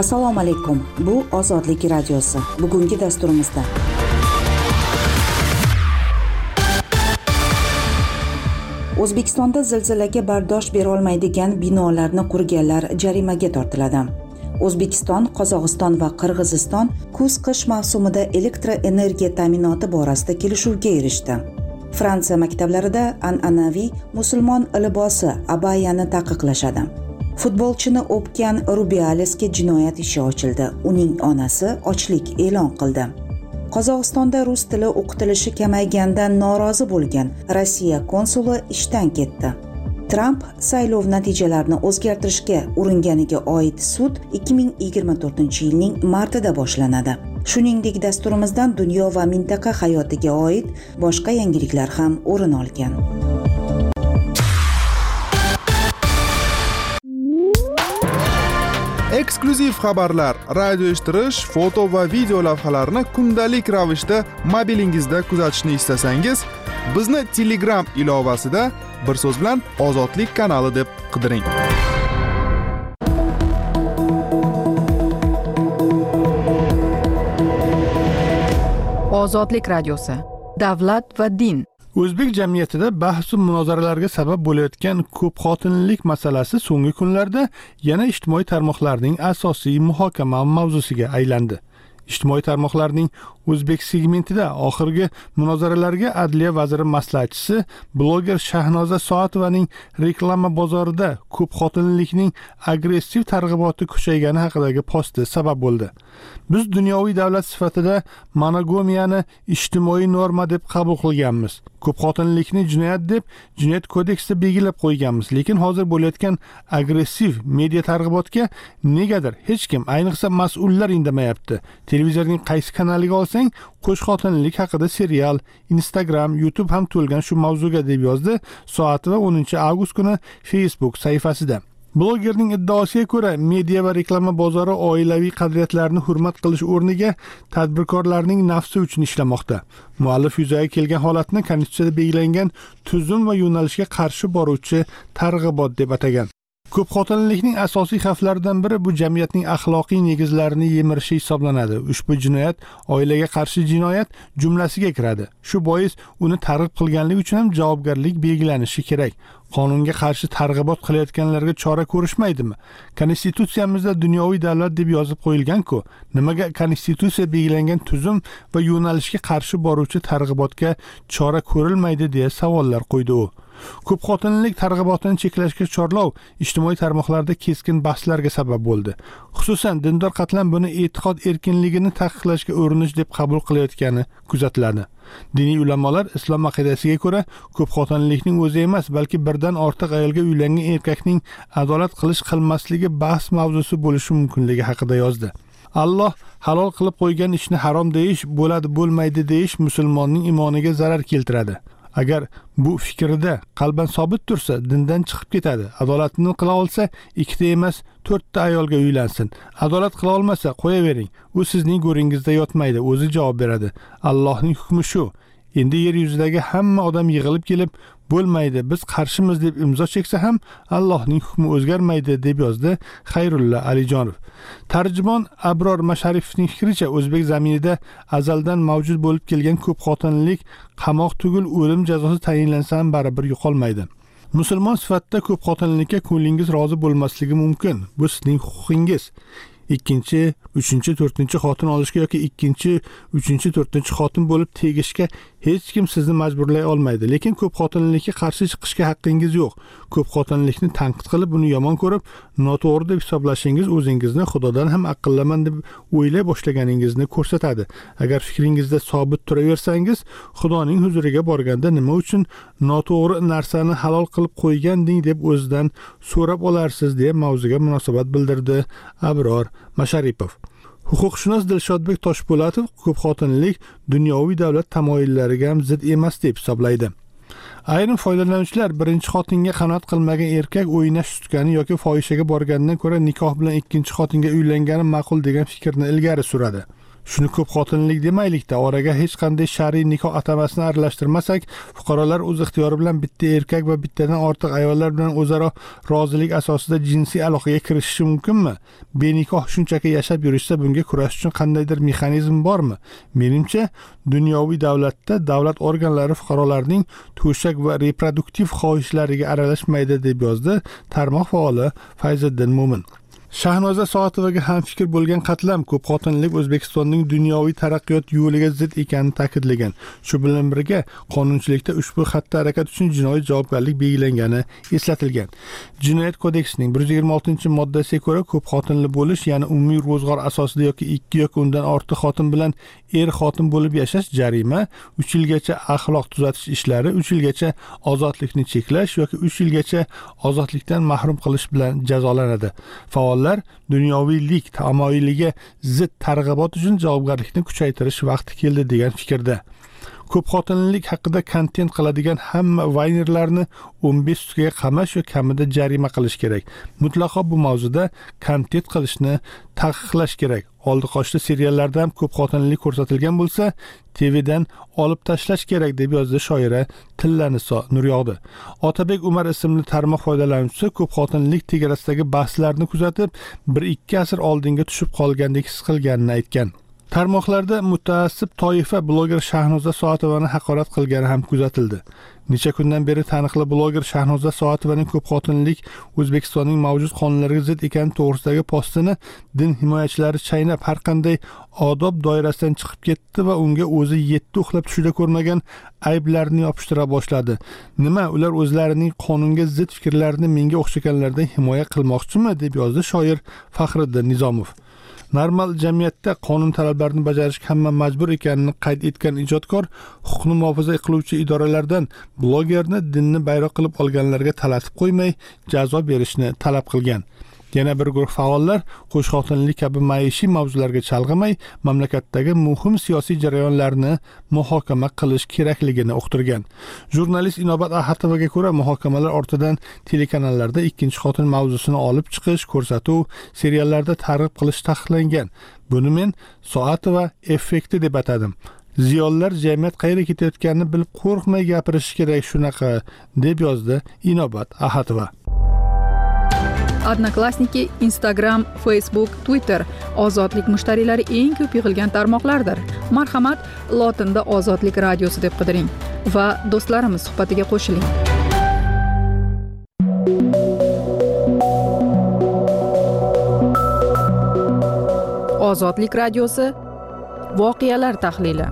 Assalomu alaykum. Bu Ozodlik radiosi. Bugungi dasturimizda O'zbekistonda zilzilaga bardosh bera olmaydigan binolarni qurganlar jarimaga tortiladi. O'zbekiston, Qozog'iston va Qirg'iziston kuz-qish mavsumida elektroenergiya ta'minoti borasida kelishuvga erishdi. Fransiya maktablarida an'anaviy musulmon libosi abayani taqiqlashadi. Futbolchini o'pgan Rubialesga jinoyat ishi ochildi. Uning onasi ochlik e'lon qildi. Qozog'istonda rus tili o'qitilishi kamaygandan norozi bo'lgan Rossiya konsuli ishdan ketdi. Tramp saylov natijalarini o'zgartirishga uringaniga oid sud 2024-yilning martida boshlanadi. Shuningdek, dasturimizdan dunyo va mintaqa hayotiga oid boshqa yangiliklar ham o'rin olgan. Eksklyuziv xabarlar, radio eshittirish, foto va video lavhalarni kundalik ravishda mobilingizda kuzatishni istasangiz, bizni Telegram ilovasida bir so'z bilan Ozodlik kanali deb qidiring. Ozodlik radiosi. Davlat va din. O'zbek jamiyatida bahs va munozaralarga sabab bo'layotgan ko'p xotinlilik masalasi so'nggi kunlarda yana ijtimoiy tarmoqlarning asosiy muhokama mavzusiga aylandi. Ijtimoiy tarmoqlarning O'zbek segmentida oxirgi munozaralarga Adliya vaziri maslahatchisi bloger Shahnoza Soatovaning reklama bozorida ko'p xotinlilikning agressiv targ'iboti kuchaygani haqidagi posti sabab bo'ldi. Biz dunyoviy davlat sifatida monogamiyani ijtimoiy norma deb qabul qilganmiz. Ko'p xotinlilikni jinoyat deb Jinoyat kodeksida belgilab qo'yganmiz, lekin hozir bo'layotgan agressiv media targ'ibotga negadir hech kim, ayniqsa mas'ullar indamayapti. Televizorning qaysi kanaliga olsang, qo'shxotinlik haqida serial, Instagram, YouTube ham to'lgan shu mavzuga deb yozdi Soatova 10-avgust kuni Facebook sahifasida. Blogerning iddaosiga ko'ra, media va reklama bozori oilaviy qadriyatlarni hurmat qilish o'rniga tadbirkorlarning nafsi uchun ishlamoqda. Muallif yuzaga kelgan holatni Konstitutsiyada belgilangan tuzum va yo'nalishga qarshi boruvchi targ'ibot deb atagan. Ko'p xotinlilikning asosiy xavflaridan biri bu jamiyatning axloqiy negizlarini yemirishi hisoblanadi. Ushbu jinoyat oilaga qarshi jinoyat jumlasiga kiradi. Shu bois uni targ'ib qilganlik uchun ham javobgarlik belgilanishi kerak. Qonunga qarshi targ'ibot qilayotganlarga chora ko'rishmaydimi? Konstitutsiyamizda dunyoviy davlat deb yozib qo'yilgan-ku. Nimaga Konstitutsiya belgilangan tuzum va yo'nalishga qarshi boruvchi targ'ibotga chora ko'rilmaydi deya savollar qo'ydi u. Ko'p xotinlilik targ'ibotini cheklashga chorlov ijtimoiy tarmoqlarda keskin bahslarga sabab bo'ldi. Xususan, dindor qatlam buni e'tiqod erkinligini taqiqlashga urinish deb qabul qilayotgani kuzatiladi. Diniy ulamolar islom aqidasiga ko'ra ko'p xotinlilikning o'zi emas, balki birdan ortiq ayolga uylangan erkakning adolat qilmasligi bahs mavzusi bo'lishi mumkinligi haqida yozdi. Alloh halol qilib qo'ygan ishni harom deyish, bo'lmaydi deyish musulmonning imoniga zarar keltiradi. Agar bu fikrida qalban sobit tursa, dindan chiqib ketadi. Adolatni qila olsa, 2ta emas, 4ta ayolga uylansin. Adolat qila olmasa, qo'yavering. U sizning go'ringizda yotmaydi, o'zi javob beradi. Allohning hukmi shu. Endi yer yuzidagi hamma odam yig'ilib kelib, bo'lmaydi, biz qarshimiz deb imzo cheksa ham Allohning hukmi o'zgarmaydi deb yozdi Xayrulla Alijonov. Tarjimon Abror Masharipovning fikricha, o'zbek zaminida azaldan mavjud bo'lib kelgan ko'p xotinlilik qamoq tugul o'lim jazosi tayinlansa ham baribir yo'qolmaydi. Musulmon sifatida ko'p xotinlilikka ko'nglingiz rozi bo'lmasligi mumkin. Bu sizning huquqingiz. Ikkinchi, uchinchi, to'rtinchi xotin olishga yoki ikkinchi, uchinchi, to'rtinchi xotin bo'lib tegishga hech kim sizni majburlay olmaydi. Lekin ko'p xotinlikka qarshi chiqishga haqqingiz yo'q. Ko'p xotinlikni tanqid qilib, uni yomon ko'rib, noto'g'ri deb hisoblashingiz o'zingizni Xudodan ham aqllaman deb o'ylay boshlaganingizni ko'rsatadi. Agar fikringizda sobit turaversangiz, Xudoning huzuriga borganda nima uchun noto'g'ri narsani halol qilib qo'yganding deb o'zidan so'rab olarsiz deya mavzuga munosabat bildirdi Abror Masharipov. Huquqshunos Dilshodbek Toshpo'latov ko'p xotinlilik dunyoviy davlat tamoyillariga ham zid emas deb hisoblaydi. Ayrim foydalanuvchilar birinchi xotinga qanoat qilmagan erkak o'ynash tutgani yoki fohishaga borgandan ko'ra nikoh bilan ikkinchi xotinga uylangani ma'qul degan fikrni ilgari suradi. Shuni ko'p xotinlik demaylikda, oraga hech qanday shar'iy nikoh atamasini aralashtirmasak, fuqarolar o'z ixtiyori bilan bitta erkak va bittadan ortiq ayollar bilan o'zaro rozilik asosida jinsiy aloqaga kirishishi mumkinmi? Benikoh shunchaki yashab yurishsa, bunga kurash uchun qandaydir mexanizm bormi? Menimcha, dunyoviy davlatda davlat organlari fuqarolarning to'shak va reproduktiv xohishlariga aralashmaydi, deb yozdi tarmoq faoli Fayziddin Mo'min. Shahnoza Soatovaga ham fikr bo'lgan qatlam ko'p xotinlik O'zbekistonning dunyoviy taraqqiyot yo'liga zid ekanini ta'kidlagan. Shu bilan birga qonunchilikda ushbu xatti harakat uchun jinoiy javobgarlik belgilangani eslatilgan. Jinoyat kodeksining 126-moddasiga ko'ra ko'p xotinli bo'lish, ya'ni umumiy ro'zg'or asosida yoki 2 yoki undan ortiq xotin bilan xotin bo'lib yashash jarima, 3 yilgacha axloq tuzatish ishlari, 3 yilgacha ozodlikni cheklash yoki 3 yilgacha ozodlikdan mahrum qilish bilan jazolanadi. Faollar dunyoviylik tamoyiliga zid targ'ibot uchun javobgarlikni kuchaytirish vaqti keldi degan fikrda. Ko'p xotinlilik haqida kontent qiladigan hamma vaynerlarni 15 sutkaga qamash va kamida jarima qilish kerak. Mutlaqo bu mavzuda kontent qilishni taqiqlash kerak. Oldi qochdi seriallarda ham ko'p xotinlilik ko'rsatilgan bo'lsa, TVdan olib tashlash kerak, deb yozdi shoira Tillaniso Nuryog'di. Otabek Umar ismli tarmoq foydalanuvchisi ko'p xotinlilik tegarasidagi bahslarni kuzatib, 1-2 asr oldinga tushib qolgandek his qilganini aytgan. Tarmoqlarda mutaassib toifa bloger Shahnoza Soatovani haqorat qilgani ham kuzatildi. Necha kundan beri taniqli bloger Shahnoza Soatovaning ko'p xotinlik O'zbekistonning mavjud qonunlariga zid ekani to'g'risidagi postini din himoyachilari chaynab, har qanday odob doirasidan chiqib ketdi va unga o'zi 7 uxlab tushida ko'rmagan ayblarni yopishtira boshladi. Nima, ular o'zlarining qonunga zid fikrlarini menga o'xshaganlardan himoya qilmoqchimi, deb yozdi shoir Faxriddin Nizomov. Normal jamiyatda qonun talablarini bajarishga hamma majbur ekanini qayd etgan ijodkor, huquqni muhofaza qiluvchi idoralardan blogerni dinni bayroq qilib olganlarga talatib qo'ymay, jazo berishni talab qilgan. Yana bir guruh faollar qo'shxotinlik kabi maishiy mavzularga chalg'imay, mamlakatdagi muhim siyosiy jarayonlarni muhokama qilish kerakligini uqtirgan. Jurnalist Inobat Ahatovaga ko'ra, muhokamalar ortidan telekanallarda ikkinchi xotin mavzusini olib chiqish, ko'rsatuv, seriallarda targ'ib qilish taqiqlangan. Buni men Soatova effekti deb atadim. Ziyolilar jamiyat qayerga ketayotganini bilib qo'rqmay gapirish kerak shunaqa, deb yozdi Inobat Ahatova. Odnoklassniki, Instagram, Facebook, Twitter ozodlik mushtariylari eng ko'p yig'ilgan tarmoqlardir. Marhamat, lotinda Ozodlik radiosi deb qidiring va do'stlarimiz suhbatiga qo'shiling. Ozodlik radiosi voqealar tahlili.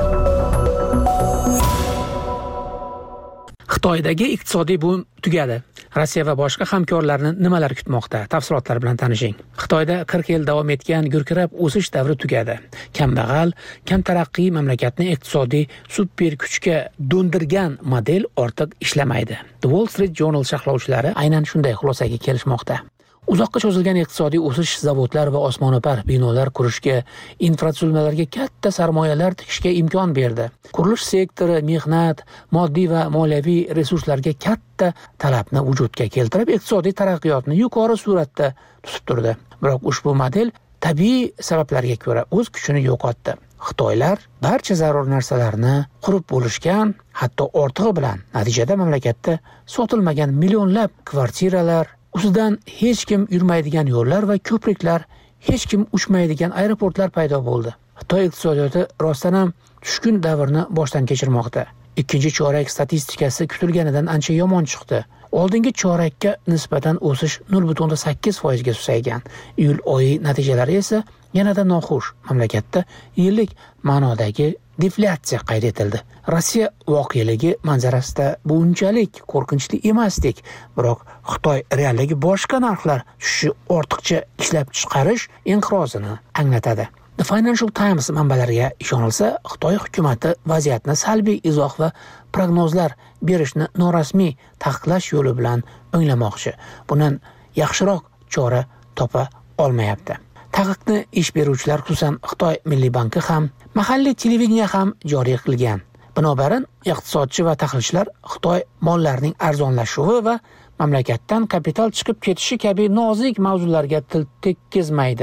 Xitoydagi iqtisodiy boom tugadi. Rossiya va boshqa hamkorlarni nimalar kutmoqda? Tafsilotlar bilan tanishing. Xitoyda 40 yil davom etgan gurkirab o'sish davri tugadi. Kambag'al, kam taraqqiy mamlakatni iqtisodiy super kuchga do'ndirgan model ortiq ishlamaydi. The Wall Street Journal sharhlovchilari aynan shunday xulosaga kelishmoqda. Uzoqqa cho'zilgan iqtisodiy o'sish zavodlar va osmono'par binolar qurishga, infratuzilmalarga katta sarmoyalar tikishga imkon berdi. Qurilish sektori mehnat, moddiy va moliyaviy resurslarga katta talabni vujudga keltirib, iqtisodiy taraqqiyotni yuqori sur'atda tutib turdi. Biroq ushbu model tabiiy sabablarga ko'ra o'z kuchini yo'qotdi. Xitoylar barcha zarur narsalarni qurib bo'lishgan, hatto ortig'i bilan. Natijada mamlakatda sotilmagan millionlab kvartiralar, ustidan hech kim yurmaydigan yo'llar va ko'priklar, hech kim uchmaydigan aeroportlar paydo bo'ldi. Xitoy iqtisodiyoti rostdan ham tushkun davrni boshdan kechirmoqda. Ikkinchi chorak statistikasi kutilganidan ancha yomon chiqdi. Oldingi chorakka nisbatan o'sish 0.8% ga susaygan. Iyul oyi natijalari esa yanada noxush. Mamlakatda yillik ma'nodagi deflyatsiya qayd etildi. Rossiya voqealigi manzarasida bu unchalik qo'rqinchli emasdik, biroq Xitoy realligi boshqa narxlar tushishi ortiqcha ishlab chiqarish inqirozini anglatadi. The Financial Times manbalariga ishonilsa, Xitoy hukumati vaziyatni salbiy izoh va prognozlar berishni norasmiy taqiqlash yo'li bilan o'nglamoqchi. Bundan yaxshiroq chora topa olmayapti. Taqiqni ish beruvchilar, xususan Xitoy Milliy banki ham, mahalliy televideniya ham joriy qilgan. Binobarin, iqtisodchi va tahlilchilar Xitoy mollarining arzonlashuvi va mamlakatdan kapital chiqib ketishi kabi nozik mavzularga til tekkizmaydi.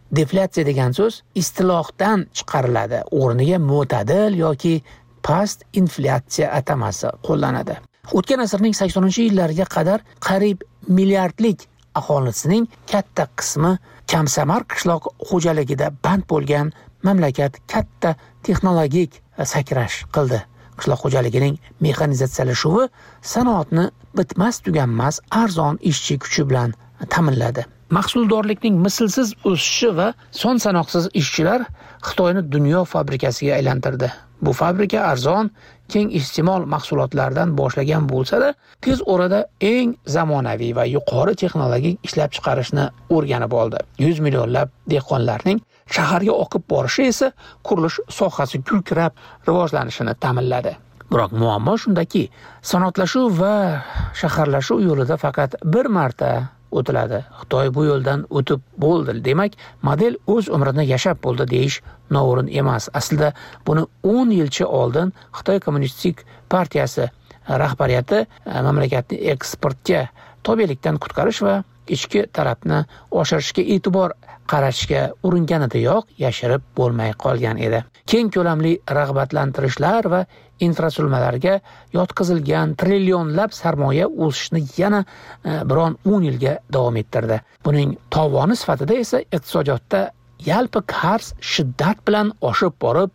deflyatsiya degan so'z istilohdan chiqariladi. O'rniga mo'tadil yoki past inflyatsiya atamasi qo'llanadi. O'tgan asrning 80-yillariga qadar qariyb milliardlik aholisining katta qismi kamsamar qishloq xo'jaligida band bo'lgan mamlakat katta texnologik sakrash qildi. Qishloq xo'jaligining mexanizatsiyalashuvi sanoatni bitmas tuganmas arzon ishchi kuchi bilan ta'minladi. Mahsuldorlikning mislsiz o'sishi va son sanoqsiz ishchilar Xitoyni dunyo fabrikasiga aylantirdi. Bu fabrika arzon, keng iste'mol mahsulotlardan boshlagan bo'lsa-da, tez orada eng zamonaviy va yuqori texnologik ishlab chiqarishni o'rganib oldi. 100 millionlab dehqonlarning shaharga oqib borishi esa qurilish sohasi gurkirab rivojlanishini ta'minladi. Biroq muammo shundaki, sanoatlashuv va shaharlashuv yo'lida faqat bir marta o'tiladi. Xitoy bu yo'ldan o'tib bo'ldi. Demak, model o'z umrini yashab bo'ldi deyish noo'rin emas. Aslida buni 10 yilcha oldin Xitoy Kommunistik partiyasi rahbariyati mamlakatni eksportga tobelikdan qutqarish va ichki talabni oshirishga e'tibor qaratishga uringganidayoq yashirib bo'lmay qolgan edi. Keng ko'lamli rag'batlantirishlar va infratuzilmalarga yotqizilgan trillionlab sarmoya o'sishni yana biron 10 yilga davom ettirdi. Buning tovoni sifatida esa iqtisodiyotda yalpi qarz shiddat bilan oshib borib,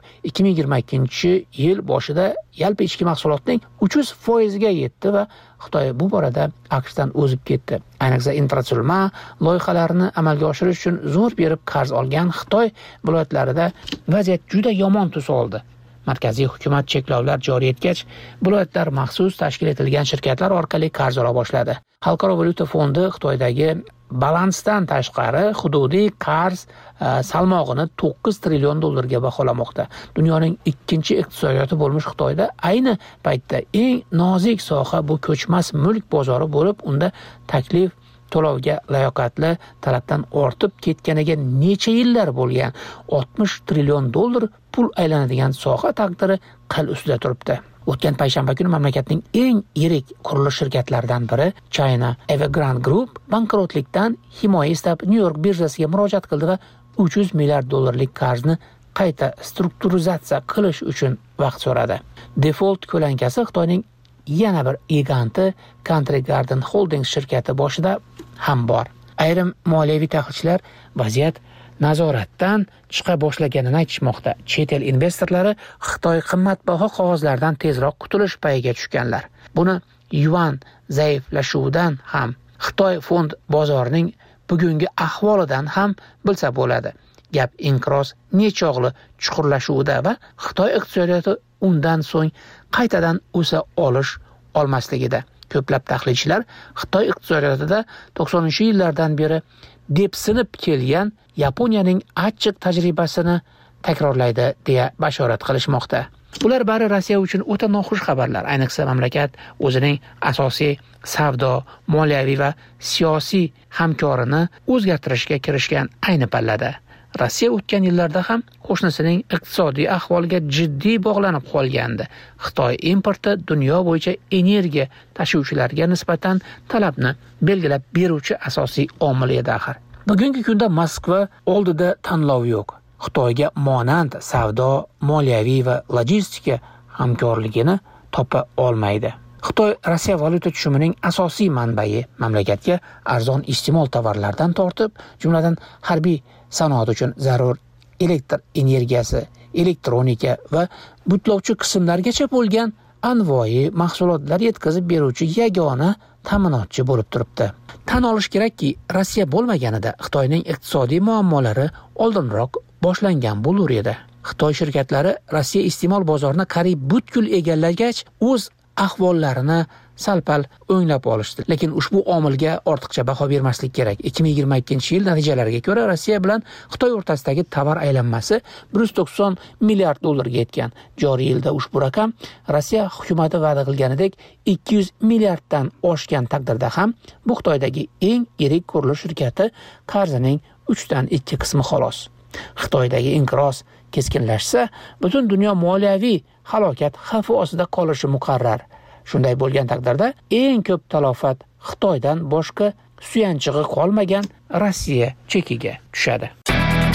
2022-yil boshida yalpi ichki mahsulotning 300% ga yetdi va Xitoy bu borada AQShdan o'zib ketdi. Ayniqsa infratuzilma loyihalarini amalga oshirish uchun zo'r berib qarz olgan Xitoy viloyatlarida vaziyat juda yomon tus oldi. Markaziy hukumat cheklovlar joriy etgach, viloyatlar maxsus tashkil etilgan shirkatlar orqali qarz ola boshladi. Xalqaro valyuta fondi Xitoydagi balansdan tashqari hududiy qarz salmog'ini 9 trillion dollarga baholamoqda. Dunyoning ikkinchi iqtisodiyoti bo'lmish Xitoyda ayni paytda eng nozik soha bu ko'chmas mulk bozori bo'lib, unda taklif to'lovga layoqatli talabdan ortib ketganiga necha yillar bo'lgan 60 trillion dollar pul aylanadigan soha taqdiri qil ustida turibdi. O'tgan payshanba kuni mamlakatning eng yirik qurilish shirkatlaridan biri China Evergrande Group bankrotlikdan himoya istab New York birjasiga murojaat qildi va 300 milliard dollarlik qarzni qayta strukturizatsiya qilish uchun vaqt so'radi. Default ko'lankasi Xitoyning yana bir giganti Country Garden Holdings shirkati boshida ham bor. Ayrim moliyaviy tahlilchilar vaziyat nazoratdan chiqa boshlaganini aytishmoqda. Chet el investorlari Xitoy qimmatbaho qog'ozlardan tezroq qutulish payiga tushganlar. Buni yuan zaiflashuvidan ham, Xitoy fond bozorining bugungi ahvolidan ham bilsa bo'ladi. Gap inqiroz nechog'li chuqurlashuvida va Xitoy iqtisodiyoti undan so'ng qaytadan o'sa olmasligida. Ko'plab tahlilchilar Xitoy iqtisodiyotida 90-yillardan beri depsinib kelgan Yaponiyaning achchiq tajribasini takrorlaydi deya bashorat qilishmoqda. Bular bari Rossiya uchun o'ta noxush xabarlar. Ayniqsa mamlakat o'zining asosiy savdo, moliyaviy va siyosiy hamkorini o'zgartirishga kirishgan ayni pallada. Rossiya o'tgan yillarda ham qo'shnisining iqtisodiy ahvoliga jiddiy bog'lanib qolgandi. Xitoy importi dunyo bo'yicha energiya tashuvchilariga nisbatan talabni belgilab beruvchi asosiy omil edi axir. Bugungi kunda Moskva oldida tanlov yo'q. Xitoyga monand savdo, moliyaviy va logistika hamkorligini topa olmaydi. Xitoy Rossiya valyuta tushumining asosiy manbai, mamlakatga arzon iste'mol tovarlardan tortib, jumladan harbiy sanoat uchun zarur elektr energiyasi, elektronika va butlovchi qismlargacha bo'lgan anvoyi mahsulotlar yetkazib beruvchi yagona ta'minotchi bo'lib turibdi. Tan olish kerakki, Rossiya bo'lmaganida Xitoyning iqtisodiy muammolari oldinroq boshlangan bo'lar edi. Xitoy shirkatlari Rossiya iste'mol bozorini qariyb butkul egallagach, o'z ahvollarini salpal o'nglab olishdi. Lekin ushbu omilga ortiqcha baho bermaslik kerak. 2022-yil natijalariga ko'ra Rossiya bilan Xitoy o'rtasidagi tovar aylanmasi 190 milliard dollarga yetgan. Joriy yilda ushbu raqam Rossiya hukumati va'da qilganidek 200 milliarddan oshgan taqdirda ham bu Xitoydagi eng yirik qurilish shirkati qarzining 3dan 2 qismi xolos. Xitoydagi inqiroz keskinlashsa, butun dunyo moliyaviy halokat xavfi ostida qolishi muqarrar. Shunday bo'lgan taqdirda eng ko'p talofat Xitoydan boshqa suyanchig'i qolmagan Rossiya chekiga tushadi.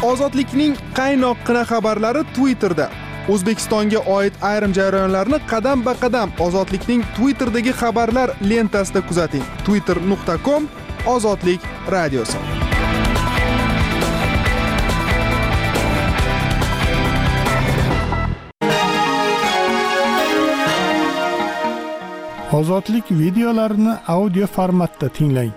Ozodlikning qaynoqqina xabarlari Twitterda. O'zbekistonga oid ayrim jarayonlarni qadam-ba-qadam Ozodlikning Twitterdagi xabarlar lentasida kuzating. twitter.com/ozodlik radiosi. Ozodlik videolarini audio formatda tinglang.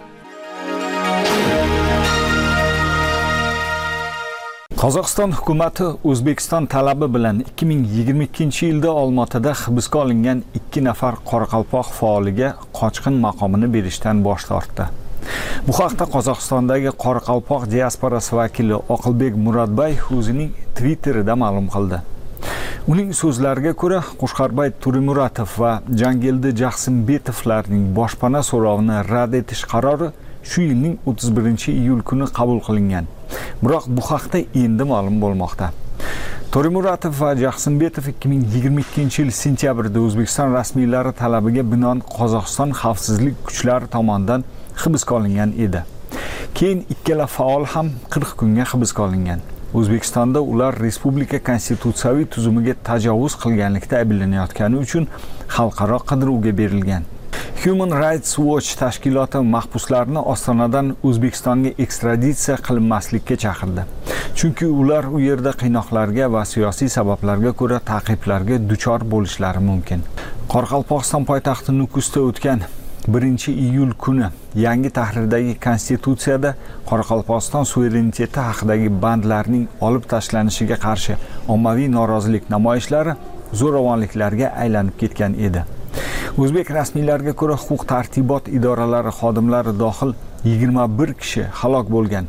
Qozog'iston hukumati O'zbekiston talabi bilan 2022-yilda Olmaotada hibsga olingan 2 nafar qoraqalpoq faoliga qochqin maqomini berishdan bosh tortdi. Bu haqda Qozog'istondagi qoraqalpoq diasporasi vakili Oqilbek Murodbay o'zining Twitterida ma'lum qildi. Uning so'zlariga ko'ra, Qo'shqarbay Turimuratov va Jangildi Jaxsimbetovlarning boshpana so'rovini rad etish qarori shu yilning 31-iyul kuni qabul qilingan. Biroq bu haqda endi ma'lum bo'lmoqda. Turimuratov va Jaxsimbetov 2022-yil sentyabrda O'zbekiston rasmiylari talabiga binoan Qozog'iston xavfsizlik kuchlari tomonidan hibsga olingan edi. Keyin ikkala faol ham 40 kunga hibsga olingan. O'zbekistonda ular respublika konstitutsiyaviy tuzumiga tajovuz qilganlikda ayblanayotgani uchun xalqaro qidiruvga berilgan. Human Rights Watch tashkiloti mahbuslarni Ostonadan O'zbekistonga ekstraditsiya qilinmaslikka chaqirdi. Chunki ular u yerda qiynoqlarga va siyosiy sabablarga ko'ra ta'qiblarga duchor bo'lishlari mumkin. Qoraqalpog'iston poytaxti Nukusda o'tgan 1-iyul kuni yangi tahrirdagi konstitutsiyada Qoraqalpog'iston suvereniteti haqidagi bandlarning olib tashlanishiga qarshi ommaviy norozilik namoyishlari zo'ravonliklarga aylanib ketgan edi. O'zbek rasmiylariga ko'ra, huquq-tartibot idoralari xodimlari dohil 21 kishi halok bo'lgan,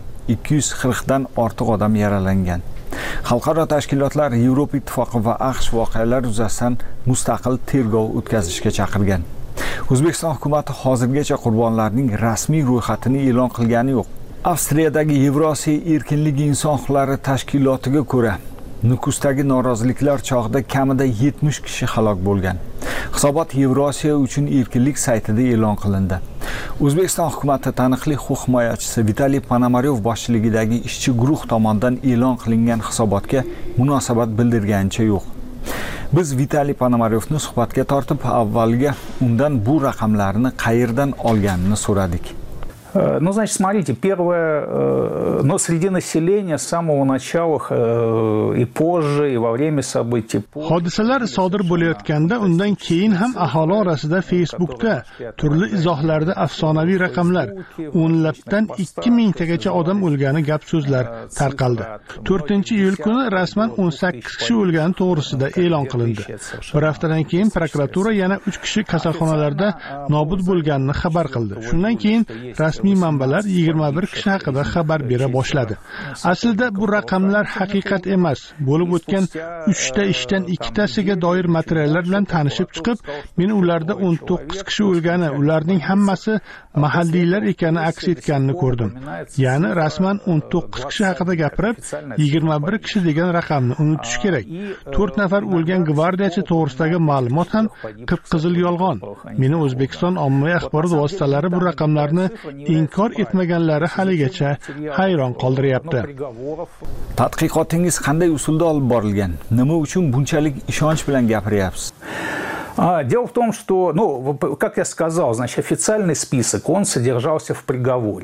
240 dan ortiq odam yaralangan. Xalqaro tashkilotlar Yevropa Ittifoqi va AQSh voqealar yuzasidan mustaqil tergov o'tkazishga chaqirgan. O'zbekiston hukumati hozirgacha qurbonlarning rasmiy ro'yxatini e'lon qilgani yo'q. Avstriyadagi Yevrosiyo erkinlik inson huquqlari tashkilotiga ko'ra, Nukusdagi noroziliklar chog'ida kamida 70 kishi halok bo'lgan. Hisobot Yevrosiyo uchun erkinlik saytida e'lon qilindi. O'zbekiston hukumati taniqli huquq himoyachisi Vitaliy Ponomaryov boshchiligidagi ishchi guruh tomonidan e'lon qilingan hisobotga munosabat bildirganicha yo'q. Biz Vitaliy Ponomaryovni suhbatga tortib, avvaliga undan bu raqamlarni qayerdan olganini so'radik. Ну, значит, смотрите, первое, но среди населения с самого начала и позже, и во время событий... Hodisalar sodir bo'layotganda undan keyin ham aholi orasida Facebookda turli izohlarda afsonaviy raqamlar, o'nlabdan 2000 tagacha odam o'lgani gap so'zlar tarqaldi. 4-iyul kuni rasman 18 kishi o'lgani to'g'risida e'lon qilindi. Bir haftadan keyin prokuratura yana 3 kishi kasalxonalarda nobud bo'lganini xabar qildi. Shundan keyin rasmiy manbalar 21 kishi haqida xabar bera boshladi. Aslida bu raqamlar haqiqat emas. Bo'lib o'tgan 3 ta ishdan 2 tasiga doir materiallar bilan tanishib chiqib, men ularda 19 kishi o'lgani, ularning hammasi mahalliylar ekani aks etganini ko'rdim. Ya'ni rasman 19 kishi haqida gapirib, 21 kishi degan raqamni unutish kerak. 4 nafar o'lgan gvardiyachi to'g'risidagi ma'lumot ham qip-qizil yolg'on. Meni O'zbekiston ommaviy axborot vositalari bu raqamlarni inkor etmaganlari haligacha hayron qoldiryapti. Tadqiqotingiz qanday usulda olib borilgan? Nima uchun bunchalik ishonch bilan gapiryapsiz? Дело в том, что, как я сказал, значит, официальный список, он содержался в приговоре.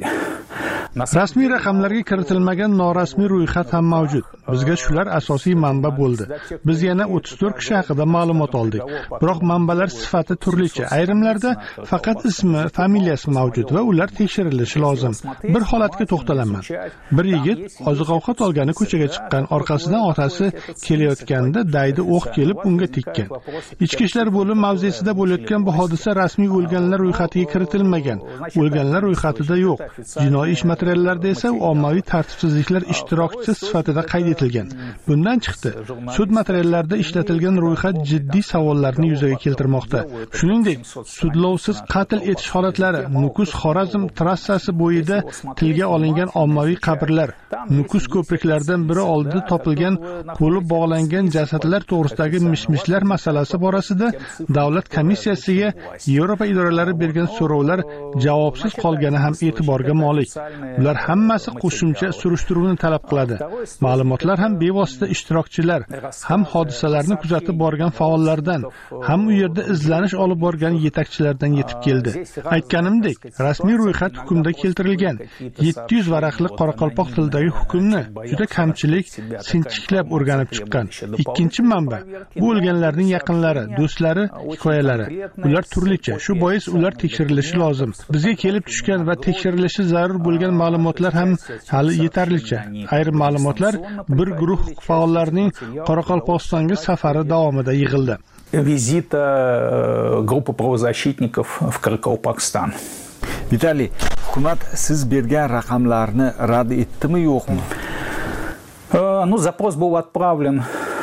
Rasmiy raqamlarga kiritilmagan norasmiy ro'yxat ham mavjud. Bizga shular asosiy manba bo'ldi. Biz yana 34 kishi haqida ma'lumot oldik. Biroq manbalar sifati turlicha. Ayrimlarda faqat ismi, familiyasi mavjud va ular tekshirilishi lozim. Bir holatga to'xtalaman. Bir yigit oziq-ovqat olgani ko'chaga chiqqan, orqasidan otasi kelayotganda daydi o'q kelib unga tekkan. Ichki ishlar bo'lim mavzesida bo'layotgan bu hodisa rasmiy o'lganlar ro'yxatiga kiritilmagan. O'lganlar ro'yxatida yo'q. Jinoiy ish materiallarida esa ommaviy tartibsizliklar ishtirokchisi sifatida qayd etilgan. Bundan chiqdi, sud materiallarida ishlatilgan ro'yxat jiddiy savollarni yuzaga keltirmoqda. Shuningdek, sudlovsiz qatl etish holatlari, Nukus-Xorazm trassasi bo'yida tilga olingan ommaviy qabrlar, Nukus ko'priklaridan biri oldida topilgan qo'li bog'langan jasadlar to'g'risidagi mishmishlar masalasi borasida davlat komissiyasiga Yevropa idoralari bergan so'rovlar javobsiz qolgani ham e'tiborga molik. Bular hammasi qo'shimcha surishtiruvni talab qiladi. Ma'lumotlar ham bevosita ishtirokchilar, ham hodisalarni kuzatib borgan faollardan, ham u yerda izlanish olib borgan yetakchilardan yetib keldi. Aytganimdek, rasmiy ro'yxat hukmda keltirilgan. 700 varaqli qoraqalpoq tilidagi hukmni juda kamchilik, sinchiklab o'rganib chiqqan. Ikkinchi manba bu o'lganlarning yaqinlari, do'stlari hikoyalari. Ular turlicha, shu bois ular tekshirilishi lozim. Bizga kelib tushgan va tekshirilishi zarur bo'lgan ma'lumotlar ham hali yetarlicha. Ayrim ma'lumotlar bir guruh faollarning Qoraqalpog'istonga safari davomida yig'ildi. Визита группы правозащитников в Каракалпакстан. Vitaliy, hukumat siz bergan raqamlarni rad etdimi, yo'qmi? Ну, запрос был отправлен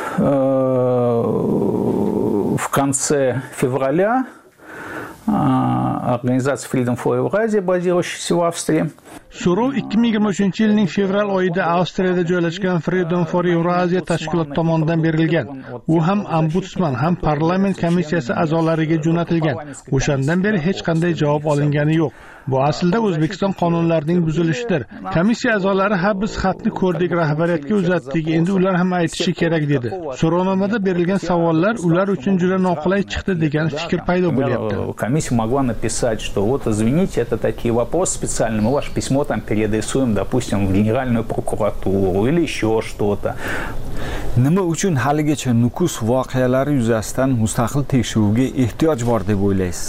в конце февраля. Организация Freedom for Eurasia, базирующаяся в Австрии. So'rov 2023-yilning fevral oyida Avstriyada joylashgan Freedom for Eurasia tashkiloti tomonidan berilgan. U ham ombudsman, ham parlament komissiyasi a'zolariga jo'natilgan. O'shandan beri hech qanday javob olingani yo'q. Bu aslida O'zbekiston qonunlarining buzilishidir. Komissiya a'zolari ha biz xatni ko'rdik, rahbariyatga uzatdik, endi ular ham aytishi kerak dedi. So'rovnomada berilgan savollar ular uchun juda noqulay chiqdi degan fikr paydo bo'lyapti. Комиссия могла написать, что вот извините, это такие вопросы специальные, мы ваше письмо там переадресуем, допустим, в Генеральную прокуратуру или еще что-то. Nima uchun haligacha Nukus voqealari yuzasidan mustaqil tekshiruvga ehtiyoj bor deb o'ylaysiz?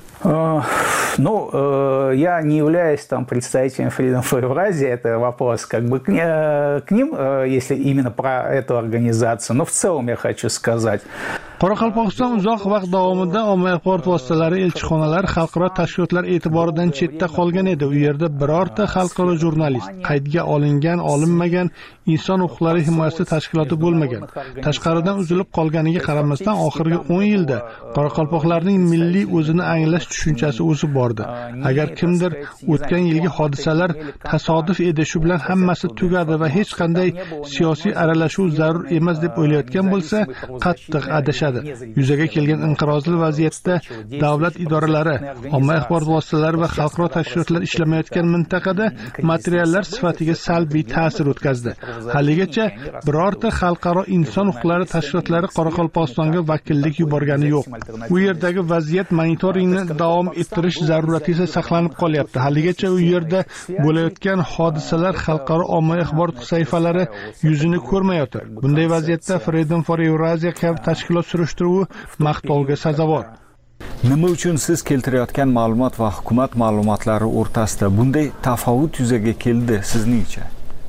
Ну, я не являюсь там представителем Freedom for Eurasia, это вопрос как бы к ним, если именно про эту организацию, но в целом я хочу сказать. Qoraqalpog'iston uzoq vaqt davomida ommaviy axborot vositalari, elchixonalar, xalqaro tashkilotlar e'tiboridan chetda qolgan edi. U yerda birorta xalqaro jurnalist, qaydga olingan, olinmagan inson huquqlari himoyasi tashkiloti bo'lmagan. Tashqaridan uzilib qolganiga qaramasdan oxirgi 10 yilda qoraqalpoqlarning milliy o'zini anglash tushunchasi o'sib bordi. Agar kimdir o'tgan yilgi hodisalar tasodif edi, shu bilan hammasi tugadi va hech qanday siyosiy aralashuv zarur emas deb o'ylayotgan bo'lsa, qattiq adashadi. Yuzaga kelgan inqirozli vaziyatda davlat idoralari, ommaviy axborot vositalari va xalqaro tashkilotlar ishlamayotgan mintaqada materiallar sifatiga salbiy ta'sir o'tkazdi. Haligacha birorta xalqaro inson huquqlari tashkilotlari Qoraqalpog'istonga vakillik yuborgani yo'q. U yerdagi vaziyat monitoringni davom ettirish zarurati esa saqlanib qolyapti. Haligacha u yerda bo'layotgan hodisalar xalqaro ommaviy axborot sahifalari yuzini ko'rmayotir. Bunday vaziyatda Freedom for Eurasia kabi tashkilot surishtiruvi maqtovga sazovor. Nima uchun siz keltirayotgan ma'lumot va hukumat ma'lumotlari o'rtasida bunday tafovut yuzaga keldi sizningcha?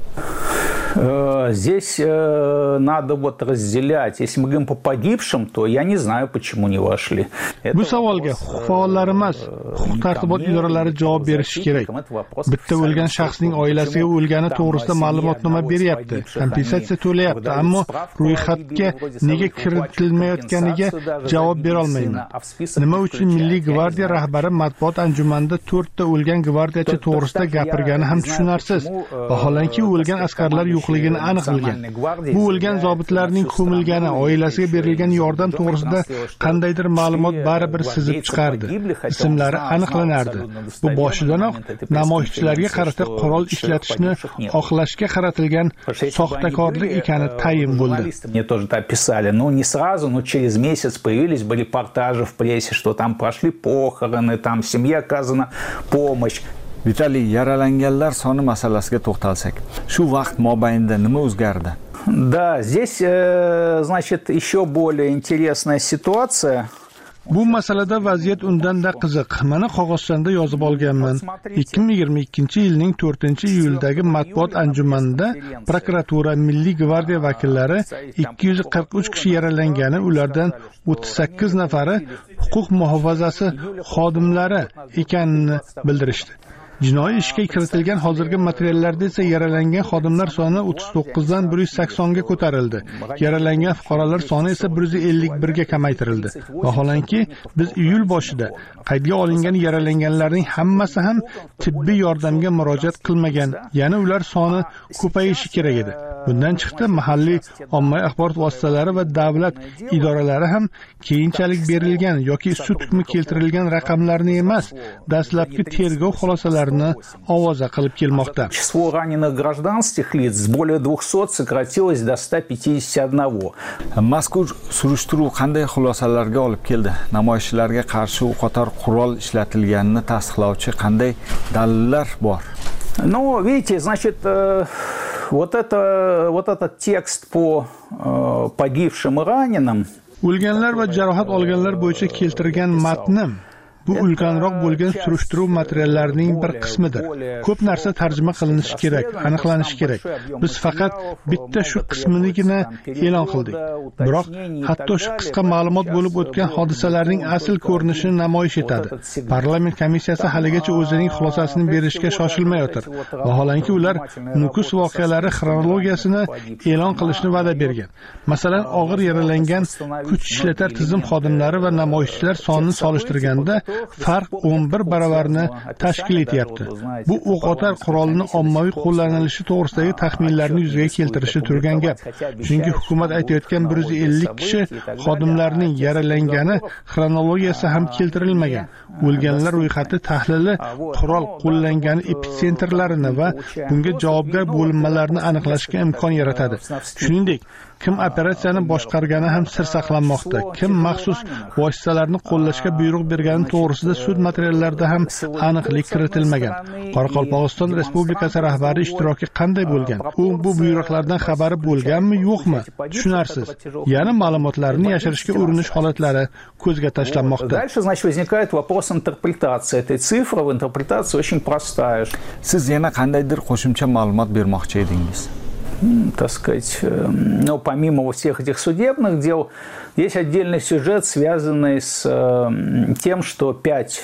Здесь надо вот разделять. Если мы говорим по погибшим, то я не знаю, почему не вошли. Bu savolga huquq faollari emas, huquq tartibot idoralari javob berishi kerak. Bitta o'lgan shaxsning oilasiga o'lgani to'g'risida ma'lumotnoma beryapti, kompensatsiya to'layapti, ammo ro'yxatga nega kiritilmayotganiga javob bera olmayman. Nima uchun Milliy gvardiya rahbari matbuot anjumanida 4 ta o'lgan gvardiyachi to'g'risida gapirgani ham tushunarsiz. Vaholanki o'lgan askarlar yo'qligini aniq bilgan. Bu o'lgan zobitlarning ko'milgani, oilasiga berilgan yordam to'g'risida qandaydir ma'lumot baribir sizib chiqardi. Ismlari aniqlanardi. Bu boshidanoq namoyishchilarga qarata qurol ishlatishni oqlashga qaratilgan soxtakorlik ekani tayin bo'ldi. Мне тоже это описали, но не сразу, но через месяц появились бы репортажи в прессе, что там прошли похороны, там семье оказана помощь. Vitaliy, yaralanganlar soni masalasiga to'xtalsak. Shu vaqt mobaynida nima o'zgardi? Да, здесь, значит, еще более интересная ситуация. Bu masalada vaziyat undan-da qiziq. Mana qog'ozchanda yozib olganman. 2022-yilning 4-iyuldagi matbuot anjumanida prokuratura, Milliy gvardiya vakillari 243 kishi yaralangani, ulardan 38 nafari huquq muhofazasi xodimlari ekanini bildirishdi. Jinoiy ishga kiritilgan hozirgi materiallarda esa yaralangan xodimlar soni 39 dan 180 ga ko'tarildi. Yaralangan fuqarolar soni esa 151 ga kamaytirildi. Vaholanki biz iyul boshida qaydga olingan yaralanganlarning hammasi ham tibbiy yordamga murojaat qilmagan. Yana ular soni ko'payishi kerak edi. Bundan chiqdi, mahalliy ommaviy axborot vositalari va davlat idoralari ham keyinchalik berilgan yoki sud hukmi keltirilgan raqamlarni emas, dastlabki tergov xulosalari o'yinlarini ovoza qilib kelmoqda. Число раненых гражданских лиц с более 200 сократилось до 151. Mazkur surishtiruv qanday xulosalarga olib keldi? Namoyishchilarga qarshi u qator qurol ishlatilganini tasdiqlovchi qanday dalillar bor? Ну, видите, значит, вот этот текст по погибшим и раненым. O'lganlar va jarohat olganlar bo'yicha keltirgan matnim bu ulkanroq bo'lgan surishtiruv materiallarining bir qismidir. Ko'p narsa tarjima qilinishi kerak, aniqlanishi kerak. Biz faqat bitta shu qisminigina e'lon qildik. Biroq hatto shu qisqa ma'lumot bo'lib o'tgan hodisalarning asl ko'rinishini namoyish etadi. Parlament komissiyasi haligacha o'zining xulosasini berishga shoshilmayotir. Vaholanki ular Nukus voqealari xronologiyasini e'lon qilishni va'da bergan. Masalan, og'ir yaralangan kuch ishlatar tizim xodimlari va namoyishchilar sonini solishtirganda farq 11 baravarni tashkil etyapti. Bu o'q-otar qurolini ommaviy qo'llanilishi to'g'risidagi taxminlarni yuzaga keltirishi turgan gap. Chunki hukumat aytayotgan 150 kishi xodimlarning yaralangani xronologiyasi ham keltirilmagan. O'lganlar ro'yxati tahlili qurol qo'llangani epitsentrlarini va bunga javobgar bo'linmalarni aniqlashga imkon yaratadi. Shuningdek, kim operatsiyani boshqargani ham sir saqlanmoqda. Kim maxsus vositalarni qo'llashga buyruq bergani to'g'risida sud materiallarida ham aniqlik kiritilmagan. Qoraqalpog'iston Respublikasi rahbari ishtiroki qanday bo'lgan? U bu buyruqlardan xabari bo'lganmi, yo'qmi? Tushunarsiz. Yana ma'lumotlarni yashirishga urinish holatlari ko'zga tashlanmoqda. Дальше, значит, возникает вопрос интерпретации этой цифры. Интерпретация очень простая. Siz yana qandaydir qo'shimcha ma'lumot bermoqchi edingiz? Так сказать, ну, помимо всех этих судебных дел, есть отдельный сюжет, связанный с тем, что 5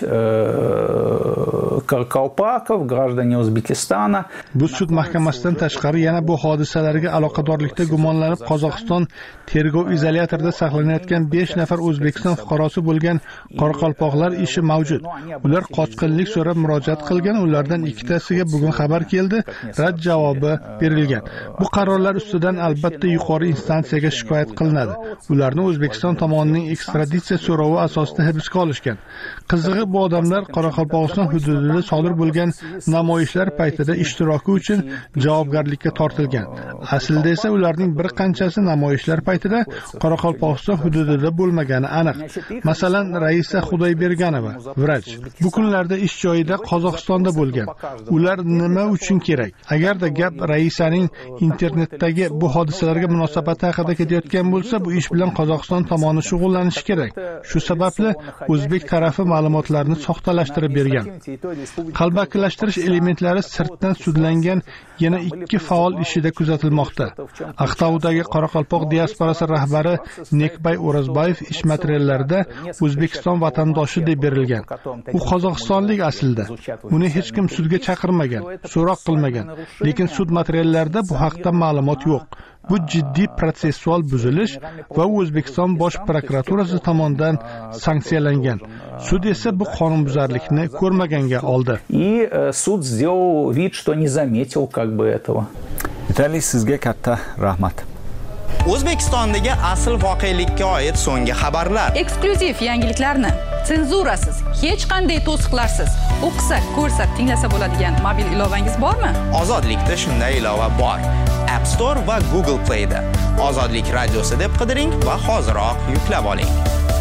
каракалпаков, граждане Узбекистана. Bu sud mahkamasidan tashqari yana bu hodisalarga aloqadorlikda gumonlanib Qozog'iston tergov izolyatorida saqlanayotgan 5 nafar O'zbekiston fuqarosi bo'lgan qoraqalpoqlar ishi mavjud. Ular qochqinlik so'rab murojaat qilgan, ulardan ikkitasiga bugun xabar keldi, rad javobi berilgan. Bu qarorlar ustidan albatta yuqori instansiyaga shikoyat qilinadi. Ularni O'zbekiston tomonining ekstraditsiya so'rovi asosida hibsga olishgan. Qizig'i, bu odamlar Qoraqalpog'iston hududida sodir bo'lgan namoyishlar paytida ishtiroki uchun javobgarlikka tortilgan. Aslida esa ularning bir qanchasi namoyishlar paytida Qoraqalpog'iston hududida bo'lmagani aniq. Masalan, Raisa Xudoyberganova, vrach, bu kunlarda ish joyida Qozog'istonda bo'lgan. Ular nima uchun kerak? Agarda gap Raisaning internetdagi bu hodisalarga munosabati haqida ketayotgan bo'lsa, bu ish bilan Qozog'iston tomoni shug'ullanishi kerak. Shu sababli o'zbek tarafi ma'lumotlarni soxtalashtirib bergan. Qalbakilashtirish elementlari sirtdan sudlangan yana 2 faol ishida kuzatilmoqda. Aqtoudagi Qoraqalpoq diasporasi rahbari Nekbay O'razbayev ish materiallarida O'zbekiston vatandoshi deb berilgan. U qozog'istonlik aslida. Uni hech kim sudga chaqirmagan, so'roq qilmagan. Lekin sud materiallarida bu haqda ma'lumot yo'q. Bu jiddiy protsessual buzilish va O'zbekiston bosh prokuraturasi tomonidan sanksiyalangan. Sud esa bu qonunbuzarlikni ko'rmaganga oldi. И суд сделал вид, что не заметил как бы этого. Vitaliy, sizga katta rahmat. O'zbekistondagi asl voqelikka oid so'nggi xabarlar. Eksklyuziv yangiliklarni senzurasiz, hech qanday to'siqlarsiz o'qisak, ko'rsak, tinglasa bo'ladigan mobil ilovangiz bormi? Ozodlikda shunday ilova bor. App Store va Google Play'da Ozodlik radiosi deb qidiring va hoziroq yuklab oling.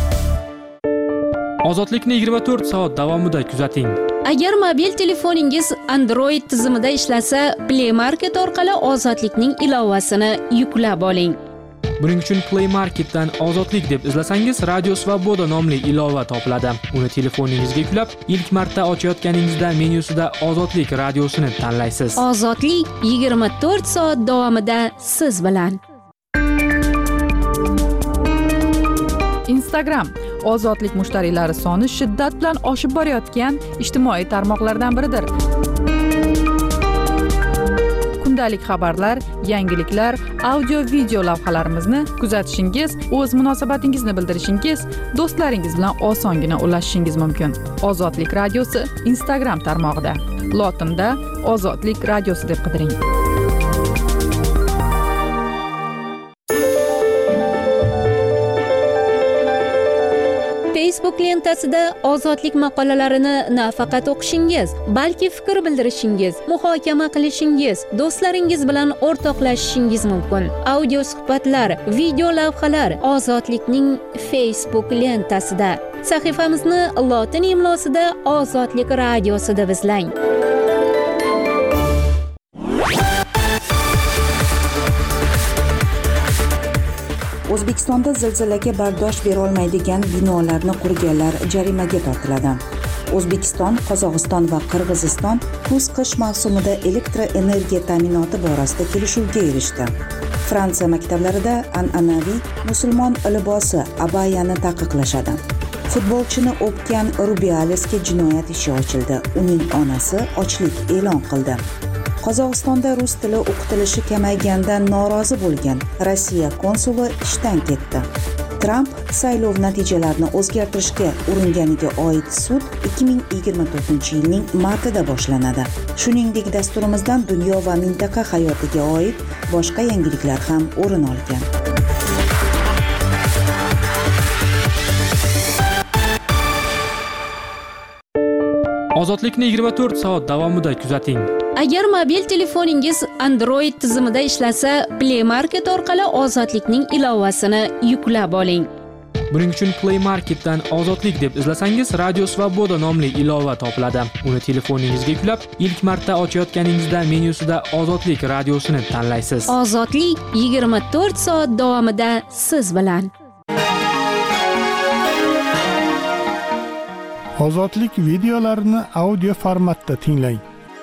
Ozodlikni 24 soat davomida kuzating. Agar mobil telefoningiz Android tizimida ishlasa, Play Market orqali Ozodlikning ilovasini yuklab oling. Buning uchun Play Marketdan Ozodlik deb izlasangiz, Radio Svoboda nomli ilova topiladi. Uni telefoningizga yuklab, ilk marta ochayotganingizda menyusida Ozodlik radiosini tanlaysiz. Ozodlik 24 soat davomida siz bilan. Instagram Ozodlik mushtariylari soni shiddat bilan oshib borayotgan ijtimoiy tarmoqlardan biridir. Kundalik xabarlar, yangiliklar, audio-video lavhalarimizni kuzatishingiz, o'z munosabatingizni bildirishingiz, do'stlaringiz bilan osongina ulashishingiz mumkin. Ozodlik radiosi Instagram tarmog'ida. Lotinda Ozodlik radiosi deb qidiring. Facebook lentasida ozodlik maqolalarini nafaqat o'qishingiz, balki fikr bildirishingiz, muhokama qilishingiz, do'stlaringiz bilan o'rtoqlashishingiz mumkin. Audio suhbatlar, video lavhalar Ozodlikning Facebook lentasida. Sahifamizni lotin imlosida Ozodlik radiosi deb izlang. O'zbekistonda zilzilaga bardosh bera olmaydigan binolarni qurganlar jarimaga tortiladi. O'zbekiston, Qozog'iston va Qirg'iziston kuz-qish mavsumida elektroenergiya ta'minoti borasida kelishuvga erishdi. Fransiya maktablarida an'anaviy musulmon libosi abayani taqiqlashadi. Futbolchini o'pgan Rubialesga jinoyat ishi ochildi. Uning onasi ochlik e'lon qildi. Qozog'istonda rus tili o'qitilishi kamaygandan norozi bo'lgan Rossiya konsuli ishdan ketdi. Tramp saylov natijalarini o'zgartirishga uringaniga oid sud 2024-yilning martida boshlanadi. Shuningdek, dasturimizdan dunyo va mintaqa hayotiga oid boshqa yangiliklar ham o'rin olgan. Ozodlikni 24 soat davomida kuzating. Agar mobil telefoningiz Android tizimida ishlasa, Play Market orqali Ozodlikning ilovasini yuklab oling. Buning uchun Play Marketdan Ozodlik deb izlasangiz, Radio Svoboda nomli ilova topiladi. Uni telefoningizga yuklab, ilk marta ochayotganingizda menyusida Ozodlik radiosini tanlaysiz. Ozodlik 24 soat davomida siz bilan. Ozodlik videolarini audio formatda tinglang.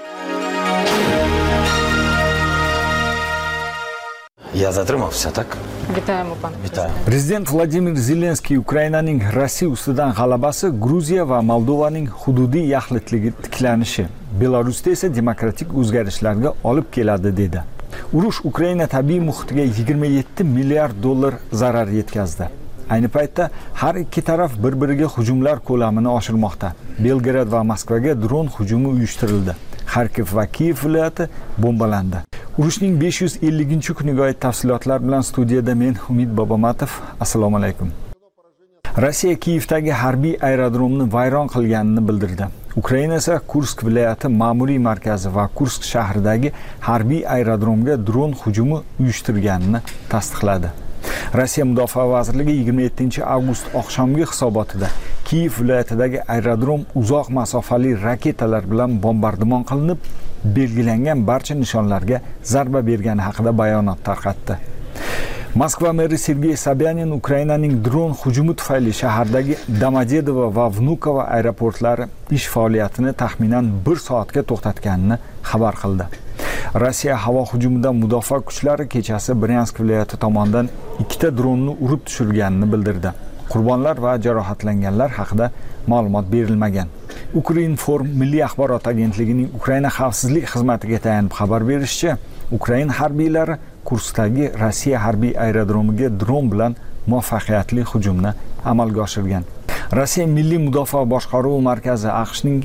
Я затримався, так? Вітаємо, пане. Вітаю. Prezident Vladimir Zelenskiy Ukrainaning Rossiya ustidan g'alabasi, Gruziya va Moldovaning hududiy yaxlitligi tiklanishi, Belarusda esa demokratik o'zgarishlarga olib keladi dedi. Urush Ukraina tabiiy muhitiga 27 milliard dollar zarar yetkazdi. Ayni paytda har ikki taraf bir-biriga hujumlar ko'lamini oshirmoqda. Belgrad va Moskvaga dron hujumi uyushtirildi. Kharkiv va Kiyev viloyati bombalandi. Urushning 550-kuniga oid tafsilotlar bilan studiyada men Umid Bobomatov. Assalomu alaykum. Rossiya Kiyevdagi harbiy aerodromni vayron qilganini bildirdi. Ukraina esa Kursk viloyati ma'muriy markazi va Kursk shahridagi harbiy aerodromga dron hujumi uyushtirganini tasdiqladi. Rossiya Mudofaa vazirligi 27-avgust oqshomgi hisobotida Kiyev viloyatidagi aerodrom uzoq masofali raketalar bilan bombardimon qilinib, belgilangan barcha nishonlarga zarba bergani haqida bayonot tarqatdi. Moskva meri Sergey Sobyanin Ukrainaning dron hujumi tufayli shahardagi Domodedovo va Vnukovo aeroportlari ish faoliyatini taxminan 1 soatga to'xtatganini xabar qildi. Rossiya havo hujumidan mudofaa kuchlari kechasi Bryansk viloyati tomonidan 2 ta dronni urib tushirganini bildirdi. Qurbonlar va jarohatlanganlar haqida ma'lumot berilmagan. Ukrinform milliy axborot agentligining Ukraina xavfsizlik xizmatiga tayanib xabar berishicha, Ukraina harbiylari Kurskdagi Rossiya harbiy aerodromiga dron bilan muvaffaqiyatli hujumni amalga oshirgan. Rossiya Milliy mudofaa boshqaruvi markazi AQShning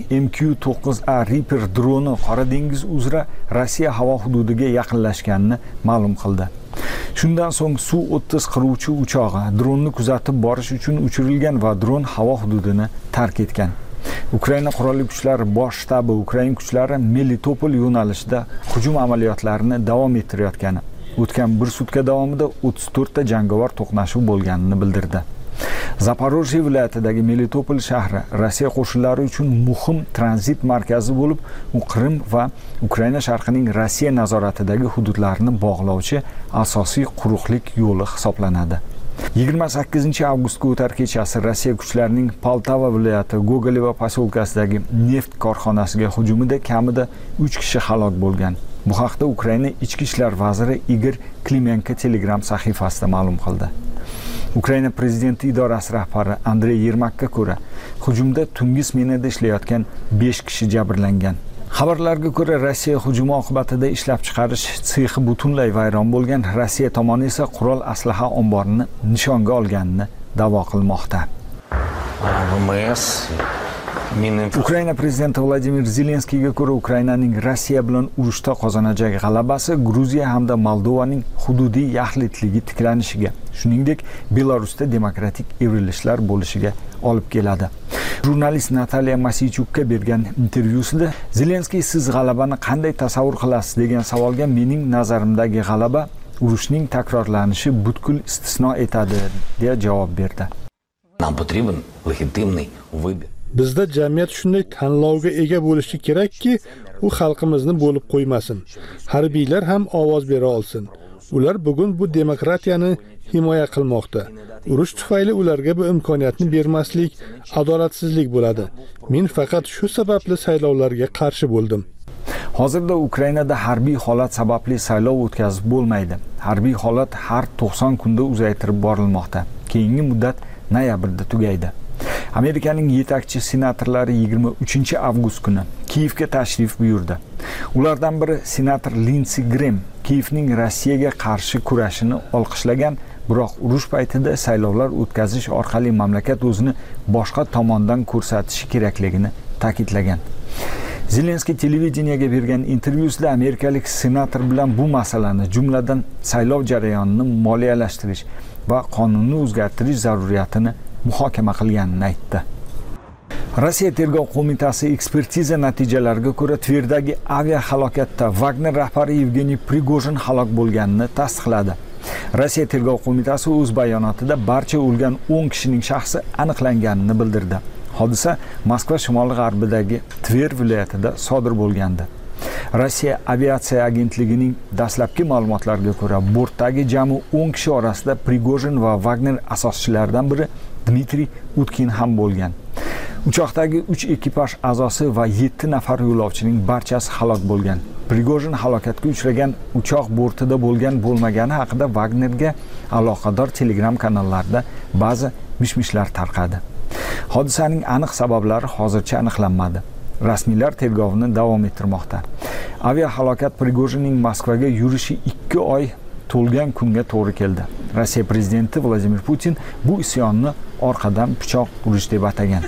MQ-9A Reaper droni Qora dengiz uzra Rossiya havo hududiga yaqinlashganini ma'lum qildi. Shundan so'ng Su-30 qiruvchi uchog'i dronni kuzatib borish uchun uchirilgan va dron havo hududini tark etgan. Ukraina qurolli kuchlari bosh shtabi Ukraina kuchlari Melitopol yo'nalishida hujum amaliyotlarini davom ettirayotgani, o'tgan bir sutka davomida 34 ta jangovar to'qnashuv bo'lganini bildirdi. Zaporojye viloyatidagi Melitopol shahri Rossiya qo'shinlari uchun muhim tranzit markazi bo'lib, u Qrim va Ukraina sharqining Rossiya nazoratidagi hududlarini bog'lovchi asosiy quruqlik yo'li hisoblanadi. 28-avgustga o'tar kechasi Rossiya kuchlarining Poltava viloyati Gogolevo posyolkasidagi neft korxonasiga hujumida kamida 3 kishi halok bo'lgan. Bu haqda Ukraina ichki ishlar vaziri Igor Klimenko Telegram sahifasida ma'lum qildi. Ukraina prezidenti idorasi rahbari Andrey Yermakka ko'ra, hujumda tungi smenada ishlayotgan 5 kishi jabrlangan. Xabarlarga ko'ra, Rossiya hujumi oqibatida ishlab chiqarish sexi butunlay vayron bo'lgan. Rossiya tomoni esa qurol aslaha omborini nishonga olganini da'vo qilmoqda. Ukraina prezidenti Vladimir Zelenskiyga ko'ra, Ukrainaning Rossiya bilan urushda qozonajak g'alabasi Gruziya hamda Moldovaning hududiy yaxlitligi tiklanishiga, shuningdek, Belarusda demokratik evrilishlar bo'lishiga olib keladi. Jurnalist Nataliya Masichukka bergan intervyusida Zelenskiy siz g'alabani qanday tasavvur qilasiz degan savolga mening nazarimdagi g'alaba urushning takrorlanishi butkul istisno etadi deya javob berdi. Нам потребен легитимный выбор. Bizda jamiyat shunday tanlovga ega bo'lishi kerakki, u xalqimizni bo'lib qo'ymasin. Harbiylar ham ovoz bera olsin. Ular bugun bu demokratiyani himoya qilmoqda. Urush tufayli ularga bu imkoniyatni bermaslik adolatsizlik bo'ladi. Men faqat shu sababli saylovlarga qarshi bo'ldim. Hozirda Ukrainada harbiy holat sababli saylov o'tkazib bo'lmaydi. Harbiy holat har 90 kunda uzaytirib borilmoqda. Keyingi muddat noyabrda tugaydi. Amerikaning yetakchi senatorlari 23 avgust kuni Kiyevga tashrif buyurdi. Ulardan biri senator Lindsey Graham Kiyevning Rossiyaga qarshi kurashini olqishlagan, biroq urush paytida saylovlar o'tkazish orqali mamlakat o'zini boshqa tomondan ko'rsatishi kerakligini ta'kidlagan. Zelenskiy televideniyaga bergan intervyusida amerikalik senator bilan bu masalani, jumladan saylov jarayonini moliyalashtirish va qonunni o'zgartirish zaruriyatini muhokama qilganini aytdi. Rossiya tergov qo'mitasi ekspertiza natijalariga ko'ra Tverdagi aviahalokatda Wagner rahbari Yevgeniy Prigojin halok bo'lganini tasdiqladi. Rossiya tergov qo'mitasi o'z bayonotida barcha o'lgan 10 kishining shaxsi aniqlanganini bildirdi. Hodisa Moskva shimoli-g'arbidagi Tver viloyatida sodir bo'lgandi. Rossiya aviatsiya agentligining dastlabki ma'lumotlariga ko'ra, bortdagi jami 10 kishi orasida Prigojin va Wagner asoschilaridan biri Dmitriy Utkin ham bo'lgan. Uchoqdagi 3 ekipaj a'zosi va 7 nafar yo'lovchining barchasi halok bo'lgan. Prigojin halokatga uchragan uchoq bortida bo'lgan-bo'lmagani haqida Wagnerga aloqador Telegram kanallarida ba'zi mishmishlar tarqadi. Hodisaning aniq sabablari hozircha aniqlanmadi. Rasmiylar tergovni davom ettirmoqda. Aviahalokat Prigojinning Moskvaga yurishi 2 oy to'lgan kunga to'g'ri keldi. Rossiya prezidenti Vladimir Putin bu isyonni orqadan pichoq urish deb atagan.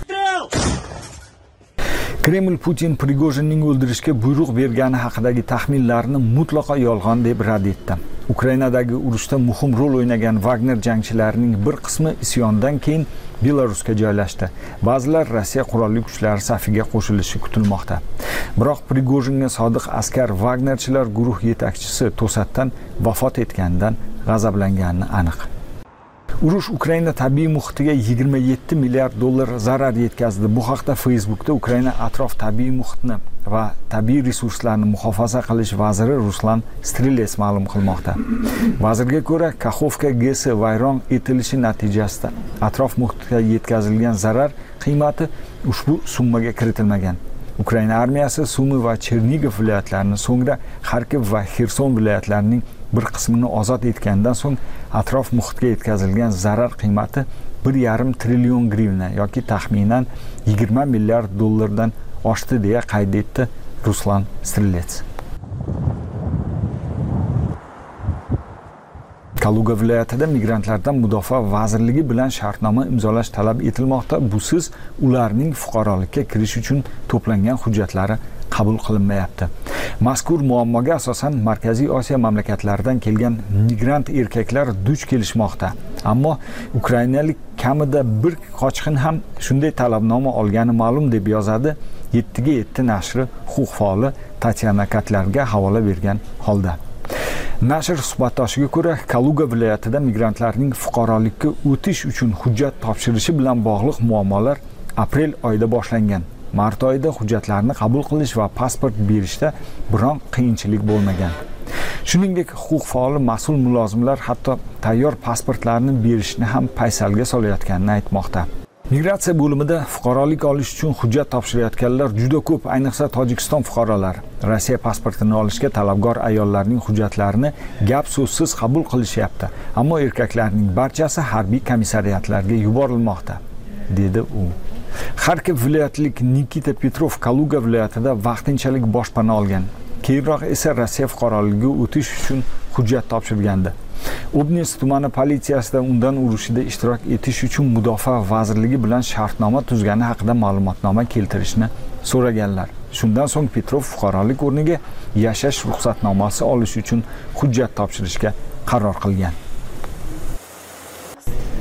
Kreml Putin Prigojinning o'ldirishga buyruq bergani haqidagi taxminlarni mutlaqo yolg'on deb rad etdi. Ukrainadagi urushda muhim rol o'ynagan Wagner jangchilarining bir qismi isyondan keyin Belarusga joylashdi. Ba'zilar Rossiya qurolli kuchlari safiga qo'shilishi kutilmoqda. Biroq Prigojinga sodiq askar Wagnerchilar guruh yetakchisi to'satdan vafot etganidan g'azablangani aniq. Urush Ukraina tabiiy muhitiga 27 milliard dollar zarar yetkazdi. Bu haqda Facebookda Ukraina atrof tabiiy muhitni va tabiiy resurslarni muhofaza qilish vaziri Ruslan Strelets ma'lum qilmoqda. Vazirga ko'ra, Kakhovka GESi vayron etilishi natijasida atrof muhitga yetkazilgan zarar qiymati ushbu summaga kiritilmagan. Ukraina armiyasi Sumi va Chernigov viloyatlarini, so'ngra Xarkov va Xerson viloyatlarining bir qismini ozod etgandan so'ng atrof muhitga yetkazilgan zarar qiymati 1,5 trillion grivna yoki taxminan 20 milliard dollardan oshdi deya qayd etdi Ruslan Strelets. Kaluga viloyatida migrantlardan mudofaa vazirligi bilan shartnoma imzolash talab etilmoqda. Busiz ularning fuqarolikka kirish uchun to'plangan hujjatlari qabul qilinmayapti. Mazkur muammoga asosan Markaziy Osiyo mamlakatlaridan kelgan migrant erkaklar duch kelishmoqda. Ammo ukrainalik kamida bir qochqin ham shunday talabnoma olgani ma'lum deb yozadi 7ga7 nashri huquq faoli Tatyana Katlarga havola bergan holda. Nashr suhbatdoshiga ko'ra, Kaluga viloyatida migrantlarning fuqarolikka o'tish uchun hujjat topshirishi bilan bog'liq muammolar aprel oyida boshlangan. Mart oyida hujjatlarni qabul qilish va pasport berishda biron qiyinchilik bo'lmagan. Shuningdek, huquq faoli mas'ul mulozimlar hatto tayyor pasportlarni berishni ham paysalga solayotganini aytmoqda. Migratsiya bo'limida fuqarolik olish uchun hujjat topshirayotganlar juda ko'p, ayniqsa Tojikiston fuqarolari. Rossiya pasportini olishga talabgor ayollarning hujjatlarini gap so'zsiz qabul qilishyapti, ammo erkaklarning barchasi harbiy komissariyatlarga yuborilmoqda, dedi u. Xarkov viloyatlik Nikita Petrov Kaluga viloyatida vaqtinchalik boshpana olgan. Keyinroq esa Rossiya fuqaroligiga o'tish uchun hujjat topshirgandi. Obninsk tumani politsiyasida undan urushida ishtirok etish uchun mudofaa vazirligi bilan shartnoma tuzgani haqida ma'lumotnoma keltirishni so'raganlar. Shundan so'ng Petrov fuqarolik o'rniga yashash ruxsatnomasi olish uchun hujjat topshirishga qaror qilgan.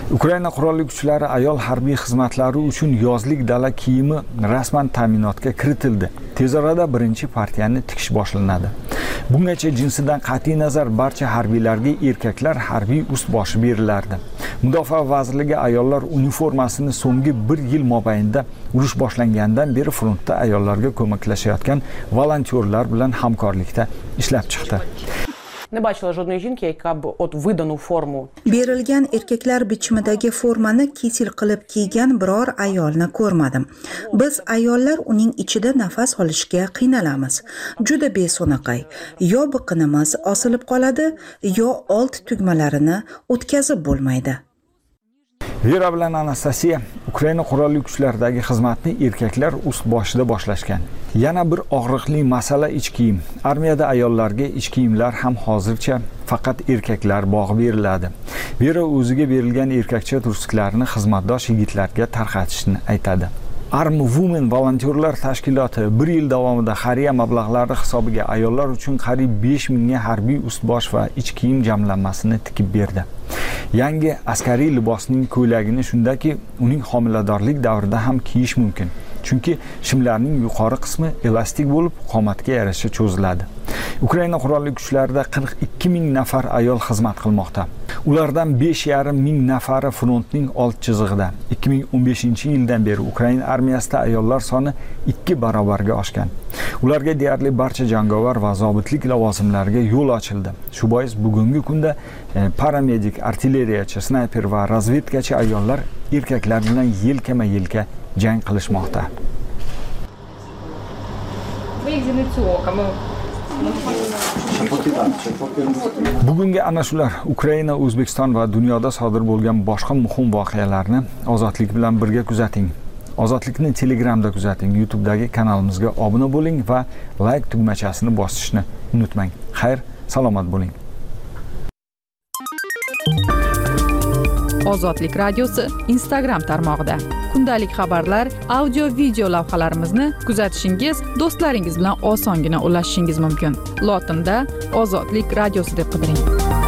Ukraina qurolli kuchlari ayol harbiy xizmatlari uchun yozlik dala kiyimi rasman ta'minotga kiritildi. Tez orada birinchi partiyani tikish boshlanadi. Bungacha jinsidan qat'iy nazar barcha harbiylarga erkaklar harbiy ust-boshi berilardi. Mudofaa vazirligi ayollar uniformasini so'nggi 1 yil mobaynida urush boshlangandan beri frontda ayollarga ko'maklashayotgan volontyorlar bilan hamkorlikda ishlab chiqdi. Не бачила жодної жінки, яка б от видану форму. Berilgan erkaklar bichimidagi formani kisil qilib kiygan biror ayolni ko'rmadim. Biz ayollar uning ichida nafas olishga qiynalamiz. Juda beso'naqay. Yo biqinimiz osilib qoladi, yo old tugmalarini o'tkazib bo'lmaydi. Vera bilan Anastasiya Ukraina qurolli kuchlaridagi xizmatni erkaklar ust boshida boshlashgan. Yana bir og'riqli masala ich kiyim. Armiyada ayollarga ich kiyimlar ham hozircha faqat erkaklar bog'i beriladi. Vera o'ziga berilgan erkakcha tursiklarini xizmatdosh yigitlarga tarqatishni aytadi. Army Women volontyorlar tashkiloti 1 yil davomida xayriya mablag'lari hisobiga ayollar uchun qariyb 5000 ga harbiy ust-bosh va ich kiyim jamlanmasini tikib berdi. Yangi askariy libosning ko'ylagini shundaki, uning homiladorlik davrida ham kiyish mumkin. Chunki shimlarning yuqori qismi elastik bo'lib, qomatga yarasha cho'ziladi. Ukraina qurolli kuchlarida 42000 nafar ayol xizmat qilmoqda. Ulardan 5500 nafari frontning old chizig'ida. 2015-yildan beri Ukraina armiyasida ayollar soni 2 barobarga oshgan. Ularga deyarli barcha jangovar va zobitlik lavozimlariga yo'l ochildi. Shu bois bugungi kunda paramedik, artilleriyachi, snayper va razvedkachi ayollar erkaklar bilan yelkama-yelka jang qilishmoqda. Bugungi ana shular Ukraina, O'zbekiston va dunyoda sodir bo'lgan boshqa muhim voqealarni Ozodlik bilan birga kuzating. Ozodlikni Telegramda kuzating, YouTube'dagi kanalimizga obuna bo'ling va like tugmachasini bosishni unutmang. Xayr, salomat bo'ling. Ozodlik radiosi Instagram tarmog'ida kundalik xabarlar, audio, video lavhalarimizni kuzatishingiz, do'stlaringiz bilan osongina ulashishingiz mumkin. Lotinda Ozodlik radiosi deb qidiring.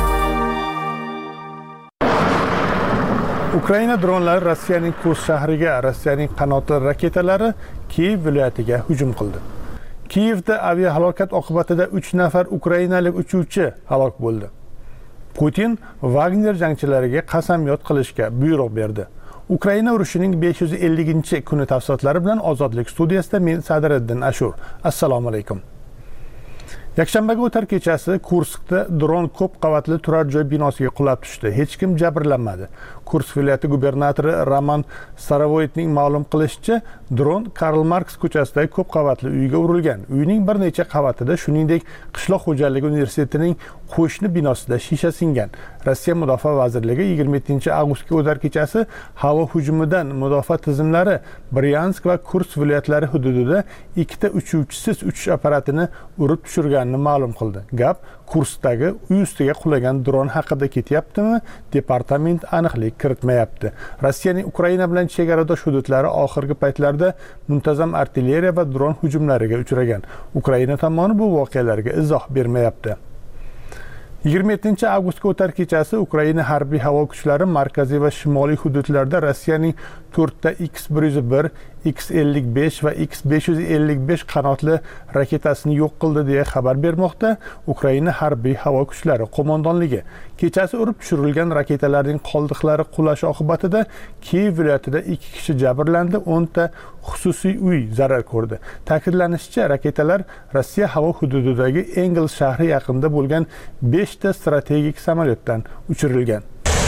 Ukraina dronlari Rossiyaning Kursk shahriga Rossiyaning qanotli raketalari Kiyev viloyatiga hujum qildi. Kiyevda aviahalokat oqibatida 3 nafar ukrainalik uchuvchi halok bo'ldi. Putin Wagner jangchilariga qasamyod qilishga buyruq berdi. Ukraina urushining 550-kuni tafsilotlari bilan Ozodlik studiyasida men Sadiriddin Ashur. Assalomu alaykum. Yakshanbaga o'tar kechasi Kurskda dron ko'p qavatli turar joy binosiga qulab tushdi. Hech kim jabrlanmadi. Kursk viloyati gubernatori Roman Starovoytning ma'lum qilishicha, dron Karl Marx ko'chasidagi ko'p qavatli uyga urilgan. Uyning bir necha qavatida, shuningdek, qishloq xo'jaligi universitetining qo'shni binosida shisha singan. Rossiya Mudofaa vazirligi 27-avgustga o'tar kechasi havo hujumidan mudofaa tizimlari Bryansk va Kursk viloyatlari hududida 2 ta uchuvchisiz uchish apparatini urib tushirganini ma'lum qildi. Gap Kurskdagi uy ustiga qulagan dron haqida ketyaptimi? Departament aniqlik kiritmayapti. Rossiyaning Ukraina bilan chegaradosh hududlari oxirgi paytlarda muntazam artilleriya va dron hujumlariga uchragan. Ukraina tomoni bu voqealarga izoh bermayapti. 27-avgustga o'tar kechasi Ukraina harbiy havo kuchlari markaziy va shimoliy hududlarda Rossiyaning 4 ta X-101, X-55 va X-555 qanotli raketasini yo'q qildi deya xabar bermoqda Ukraina harbiy havo kuchlari qo'mondonligi. Kechasi urib tushirilgan raketalarning qoldiqlari qulashi oqibatida Kiyev viloyatida 2 kishi jabrlandi, 10 ta xususiy uy zarar ko'rdi. Ta'kidlanishicha, raketalar Rossiya havo hududidagi Engels shahri yaqinida bo'lgan 5 ta strategik samolyotdan uchirilgan.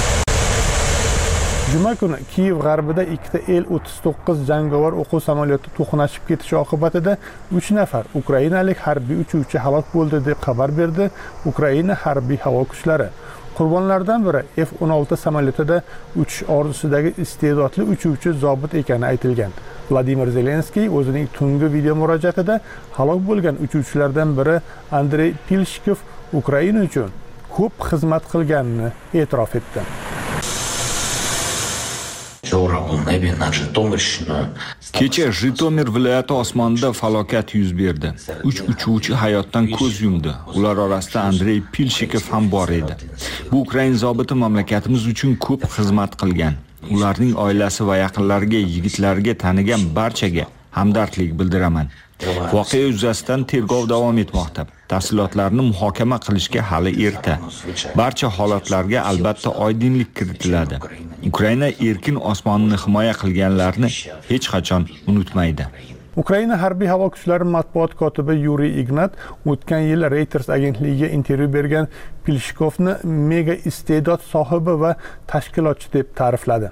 Juma kuni Kiyev g'arbida 2 ta Il-39 jangovar o'quv samolyoti to'qnashib ketishi oqibatida 3 nafar ukrainalik harbiy uchuvchi halok bo'ldi deb xabar berdi Ukraina harbiy havo kuchlari. Qurbonlardan biri F-16 samolyotida uchish orzusidagi iste'dodli uchuvchi zobit ekani aytilgan. Vladimir Zelenskiy o'zining tungi video murojaatida halok bo'lgan uchuvchilardan biri Andrey Pilshkov Ukraina uchun ko'p xizmat qilganini e'tirof etdi. Вчора у небі над Житомирщиною Kecha Jitomir viloyati osmonida falokat yuz berdi. 3 uchuvchi hayotdan ko'z yumdi. Ular orasida Andrey Pilshikov ham bor edi. Bu Ukraina zobiti mamlakatimiz uchun ko'p xizmat qilgan. Ularning oilasi va yaqinlariga, yigitlarga, tanigan barchaga hamdardlik bildiraman. Voqea yuzasidan tergov davom etmoqda. Tafsilotlarni muhokama qilishga hali erta. Barcha holatlarga albatta oydinlik kiritiladi. Ukraina erkin osmonni himoya qilganlarni hech qachon unutmaydi. Ukraina harbiy havo kuchlari matbuot kotibi Yuriy Ignat o'tgan yil Reuters agentligiga intervyu bergan Pilshikovni mega iste'dod sohibi va tashkilotchi deb ta'rifladi.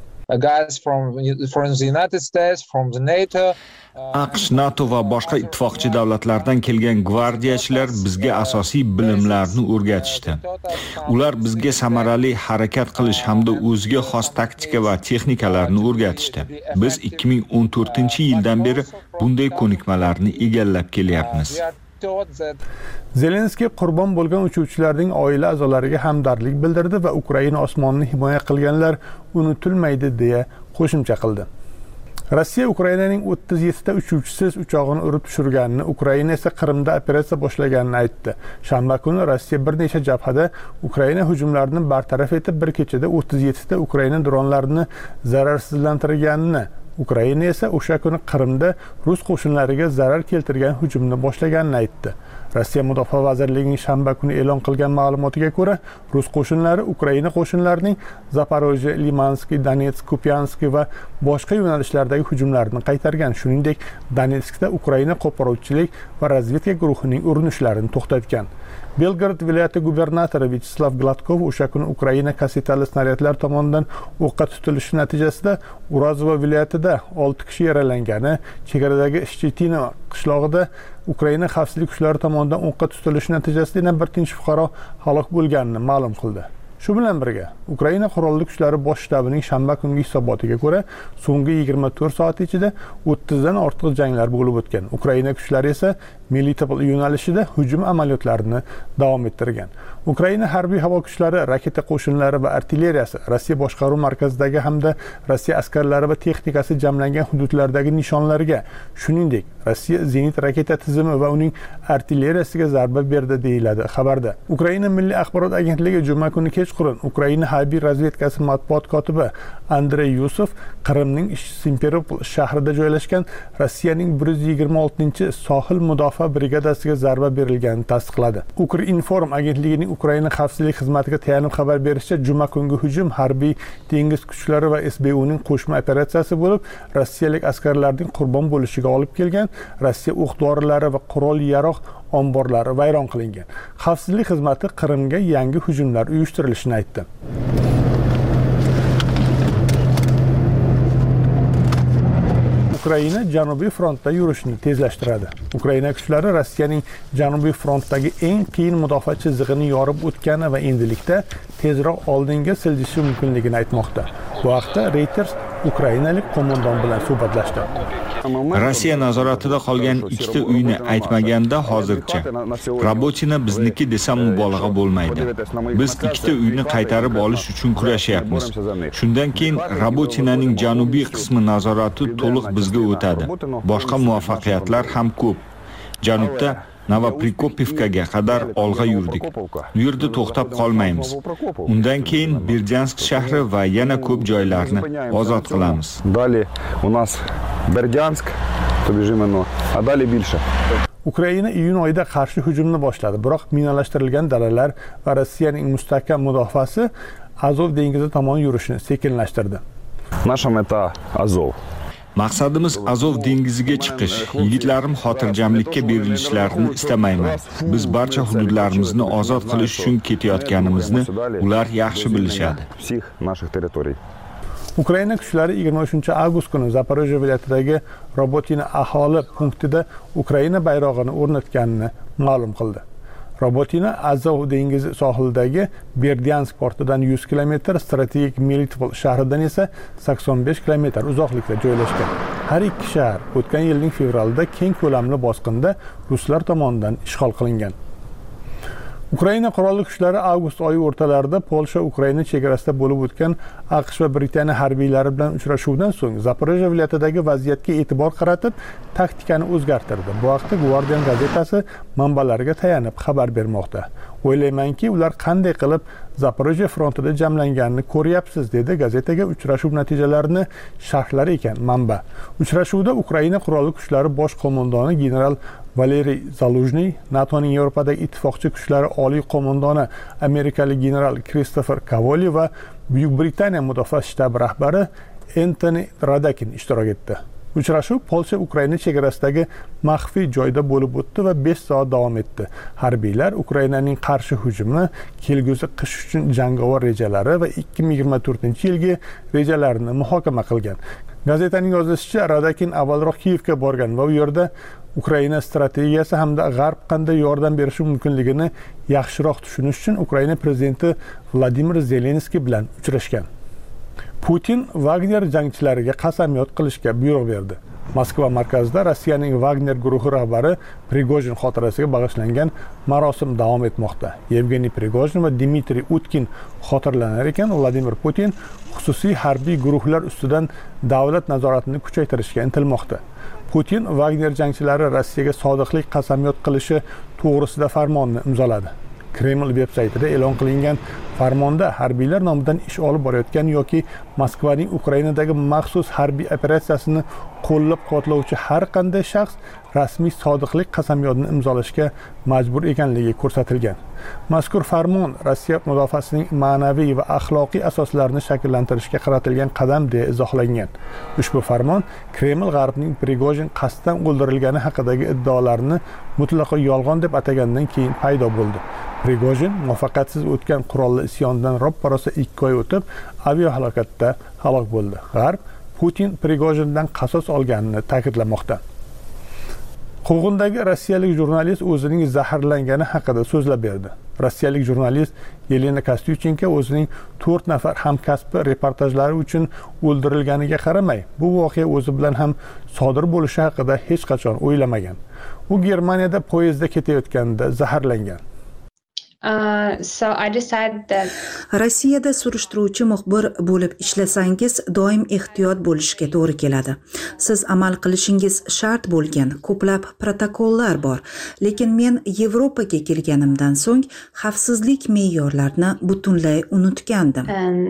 AQSh, NATO va boshqa ittifoqchi davlatlardan kelgan gvardiyachilar bizga asosiy bilimlarni o'rgatishdi. Ular bizga samarali harakat qilish hamda o'ziga xos taktika va texnikalarni o'rgatishdi. Biz 2014-yildan beri bunday ko'nikmalarni egallab kelyapmiz. Zelenskiy qurbon bo'lgan uchuvchilarning oila a'zolariga hamdardlik bildirdi va Ukraina osmonini himoya qilganlar unutilmaydi deya qo'shimcha qildi. Rossiya Ukrainaning 37 ta uchuvchisiz uchog'ini urib tushirganini, Ukraina esa Qrimda operatsiya boshlaganini aytdi. Shanba kuni Rossiya bir necha jabhada Ukraina hujumlarini bartaraf etib, bir kechada 37 ta Ukraina dronlarini zararsizlantirganini, Ukraina esa o'sha kuni Qrimda rus qo'shinlariga zarar keltirgan hujumni boshlaganini aytdi. Rossiya Mudofaa vazirligining shanba kuni e'lon qilgan ma'lumotiga ko'ra, rus qo'shinlari Ukraina qo'shinlarining Zaporojye, Limansk, Donetsk, Kupyansk va boshqa yo'nalishlardagi hujumlarini qaytargan. Shuningdek, Donetskda Ukraina qo'poruvchilik va razvedka guruhining urinishlarini to'xtatgan. Belgorod viloyati gubernatori Vyacheslav Gladkov o'sha kuni Ukraina kassetali snaryadlar tomonidan o'qqa tutilishi natijasida Urazova viloyatida 6 kishi yaralangani, chegaradagi Shchetina qishlog'ida Ukraina xavfsizlik kuchlari tomonidan o'qqa tutilishi natijasida yana bir tinch fuqaro halok bo'lganini ma'lum qildi. Shu bilan birga, Ukraina qurolli kuchlari bosh shtabining shanba kungi hisobotiga ko'ra, so'nggi 24 soat ichida 30 dan ortiq janglar bo'lib o'tgan. Ukraina kuchlari esa Melitopol yo'nalishida hujum amaliyotlarini davom ettirgan. Ukraina harbiy havo kuchlari, raketa qo'shinlari va artilleriyasi Rossiya boshqaruv markazidagi hamda Rossiya askarlari va texnikasi jamlangan hududlardagi nishonlarga, shuningdek, Rossiya zenit raketa tizimi va uning artilleriyasiga zarba berdi deyiladi xabarda. Ukraina Milliy axborot agentligi juma kuni kechqurun Ukraina harbiy razvedkasi matbuot kotibi Andrey Yusov Qrimning Simferopol shahrida joylashgan Rossiyaning 126-sohil mudofaa brigadasiga zarba berilganini tasdiqladi. Ukrinform agentligining Ukraina xavfsizlik xizmatiga tayanib xabar berishicha, juma kungi hujum harbiy dengiz kuchlari va SBUning qo'shma operatsiyasi bo'lib, rossiyalik askarlarning qurbon bo'lishiga olib kelgan. Rossiya o'q-dorilari va qurol-yarog' omborlari vayron qilingan. Xavfsizlik xizmati Qrimga yangi hujumlar uyushtirilishini aytdi. Ukraina Janubiy frontda yurishni tezlashtiradi. Ukraina kuchlari Rossiyaning Janubiy frontdagi eng qiyin mudofaa chizig'ini yorib o'tgani va endilikda tezroq oldinga siljishi mumkinligini aytmoqda. Bu haqda Reuters ukrainalik qo'mondon bilan suhbatlashdi. Rossiya nazoratida qolgan ikkita uyni aytmaganda hozircha Rabotina bizniki desam mubolag'a bo'lmaydi. Biz ikkita uyni qaytarib olish uchun kurashyapmiz. Shundan keyin Rabotinaning janubiy qismi nazorati to'liq bizga o'tadi. Boshqa muvaffaqiyatlar ham ko'p. Janubda Novoprikopivkaga qadar olg'a yurdik. Bu yerda to'xtab qolmaymiz. Undan keyin Berdyansk shahri va yana ko'p joylarni ozod qilamiz. Dali u nas Berdyansk, побежимeno, a dali bilsha. Ukraina iyun oyida qarshi hujumni boshladi, biroq minalashtirilgan dalalar va Rossiyaning mustahkam mudofaasi Azov dengizi tomon yurishni sekinlashtirdi. Naša meta Azov. Maqsadimiz Azov dengiziga chiqish. Yigitlarim xotirjamlikka berilishlarini istamayman. Biz barcha hududlarimizni ozod qilish uchun ketayotganimizni ular yaxshi bilishadi. Ukraina kuchlari 23-avgust kuni Zaporojye viloyatidagi Robotina aholi punktida Ukraina bayrog'ini o'rnatganini ma'lum qildi. Robotina Azov dengizi sohilidagi Berdyansk portidan 100 km, strategik Melitopol shahridan esa 85 km uzoqlikda joylashgan. Har ikki shahar o'tgan yilning fevralida keng ko'lamli bosqinda ruslar tomonidan ishg'ol qilingan. Ukraina qurolli kuchlari avgust oyi o'rtalarida Polsha Ukraina chegarasida bo'lib o'tgan AQSh va Britaniya harbiylari bilan uchrashuvdan so'ng Zaporojye viloyatidagi vaziyatga e'tibor qaratib, taktikani o'zgartirdi. Bu haqda Guardian gazetasi manbalariga tayanib xabar bermoqda. O'ylaymanki, ular qanday qilib Zaporojye frontida jamlanganini ko'ryapsiz, dedi gazetaga uchrashuv natijalarini sharhlar ekan manba. Uchrashuvda Ukraina qurolli kuchlari bosh qo'mondoni general Valeriy Zaluzhniy, NATOning Yevropadagi ittifoqchi kuchlari oliy qo'mondoni amerikalik general Kristofer Kavoli va Buyuk Britaniya mudofaa shtabi rahbari Antoni Radakin ishtirok etdi. Uchrashuv Polsha Ukraina chegarasidagi maxfiy joyda bo'lib o'tdi va 5 soat davom etdi. Harbiylar Ukrainaning qarshi hujumi, kelgusi qish uchun jangovar rejalari va 2024-yilgi rejalarini muhokama qilgan. Gazetaning yozishicha, Radakin avvalroq Kiyevga borgan va u yerda Ukraina strategiyasi hamda G'arb qanday yordam berishi mumkinligini yaxshiroq tushunish uchun Ukraina prezidenti Vladimir Zelenskiy bilan uchrashgan. Putin Wagner jangchilariga qasamyod qilishga buyruq berdi. Moskva markazida Rossiyaning Wagner guruhi rahbari Prigojin xotirasiga bag'ishlangan marosim davom etmoqda. Yevgeniy Prigojin va Dmitriy Utkin xotirlanar ekan, Vladimir Putin xususiy harbiy guruhlar ustidan davlat nazoratini kuchaytirishga intilmoqda. Putin Wagner jangchilari Rossiyaga sodiqlik qasamyod qilishi to'g'risida farmonni imzoladi. Kreml veb-saytida e'lon qilingan farmonda harbiylar nomidan ish olib borayotgan yoki Moskvaning Ukrainadagi maxsus harbiy operatsiyasini qo'llab-quvvatlovchi har qanday shaxs rasmiy sodiqlik qasamyodini imzolashga majbur ekanligi ko'rsatilgan. Mazkur farmon Rossiya mudofaasining ma'naviy va axloqiy asoslarini shakllantirishga qaratilgan qadam deya izohlangan. Ushbu farmon Kreml G'arbning Prigojin qasddan o'ldirilgani haqidagi iddaolarini mutlaqo yolg'on deb atagandan keyin paydo bo'ldi. Prigojin muvaffaqiyatsiz o'tgan qurolli isyondan roppa-rosa 2 oy o'tib aviahalokatda halok bo'ldi. G'arb Putin Prigojindan qasos olganini ta'kidlamoqda. Quvg'indagi rossiyalik jurnalist o'zining zaharlangani haqida so'zlab berdi. Rossiyalik jurnalist Yelena Kostyuchenko o'zining 4 nafar hamkasbi reportajlari uchun o'ldirilganiga qaramay, bu voqea o'zi bilan ham sodir bo'lishi haqida hech qachon o'ylamagan. U Germaniyada poyezdda ketayotganda zaharlangan. Rossiyada surishtiruvchi muxbir bo'lib ishlasangiz, doim ehtiyot bo'lishga to'g'ri keladi. Siz amal qilishingiz shart bo'lgan ko'plab protokollar bor, lekin men Yevropaga kelganimdan so'ng xavfsizlik me'yorlarini butunlay unutgandim.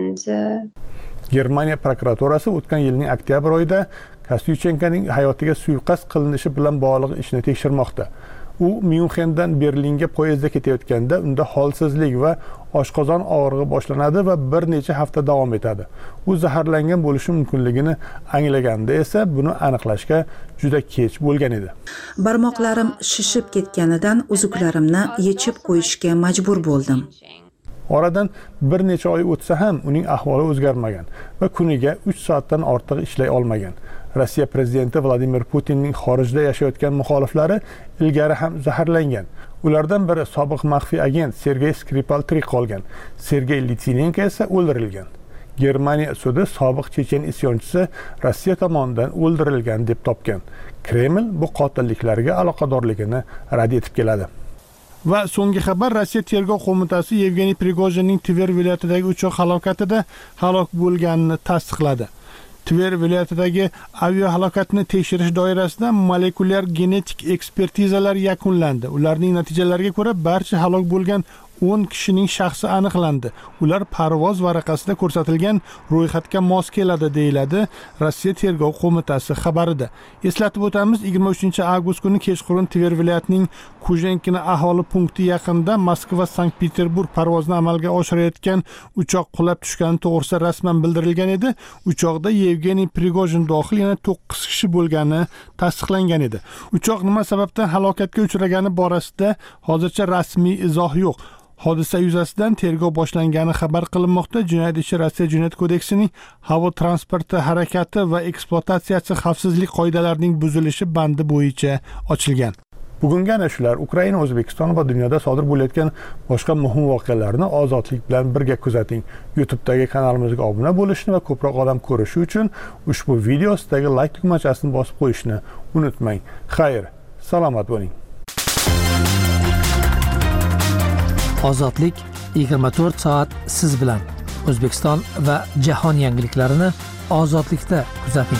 Germaniya prokuraturasi o'tgan yilning oktyabr oyida Kostyuchenkoning hayotiga suiqasd qilinishi bilan bog'liq ishni tekshirmoqda. U Myunxendan Berlinga poyezdda ketayotganda unda holsizlik va oshqozon og'rig'i boshlanadi va bir necha hafta davom etadi. U zaharlangan bo'lishi mumkinligini anglaganda esa buni aniqlashga juda kech bo'lgan edi. Barmoqlarim shishib ketganidan uzuklarimni yechib qo'yishga majbur bo'ldim. Oradan bir necha oy o'tsa ham uning ahvoli o'zgarmagan va kuniga 3 soatdan ortiq ishlay olmagan. Rossiya prezidenti Vladimir Putinning xorijda yashayotgan muxoliflari ilgari ham zaharlangan. Ulardan biri sobiq maxfiy agent Sergey Skripal tirik qolgan. Sergey Litvinenko esa o'ldirilgan. Germaniya sudi sobiq chechen isyonchisi Rossiya tomonidan o'ldirilgan deb topgan. Kreml bu qotilliklarga aloqadorligini rad etib keladi. Va so'nggi xabar, Rossiya tergov qo'mitasi Yevgeniy Prigojinning Tver viloyatidagi uchoq halokatida halok bo'lganini tasdiqladi. Tver viloyatidagi aviahalokatni tekshirish doirasida molekulyar genetik ekspertizalar yakunlandi. Ularning natijalariga ko'ra barcha halok bo'lgan 10 kishining shaxsi aniqlandi. Ular parvoz varaqasida ko'rsatilgan ro'yxatga mos keladi, deyiladi Rossiya tergov qo'mitasi xabarida. Eslatib o'tamiz, 23-avgust kuni kechqurun Tver viloyatining Kujenkina aholi punkti yaqinida Moskva-Sankt-Peterburg parvozini amalga oshirayotgan uchoq qulab tushgani to'g'risida rasman bildirilgan edi. Uchoqda Yevgeniy Prigojin dohil yana 9 kishi bo'lgani tasdiqlangan edi. Uchoq nima sababdan halokatga uchragani borasida hozircha rasmiy izoh yo'q. Hodisa yuzasidan tergov boshlangani xabar qilinmoqda. Jinoyat ishi Rossiya Jinoyat kodeksining havo transporti harakati va ekspluatatsiyasi xavfsizlik qoidalarining buzilishi bandi bo'yicha ochilgan. Bugungi ana shular. Ukraina, O'zbekiston va dunyoda sodir bo'layotgan boshqa muhim voqealarni ozodlik bilan birga kuzating. YouTube'dagi kanalimizga obuna bo'lishni va ko'proq odam ko'rishi uchun ushbu video ostidagi like tugmachasini bosib qo'yishni unutmang. Xayr, salomat bo'ling. Ozodlik 24 soat siz bilan. O'zbekiston va jahon yangiliklarini ozodlikda kuzating.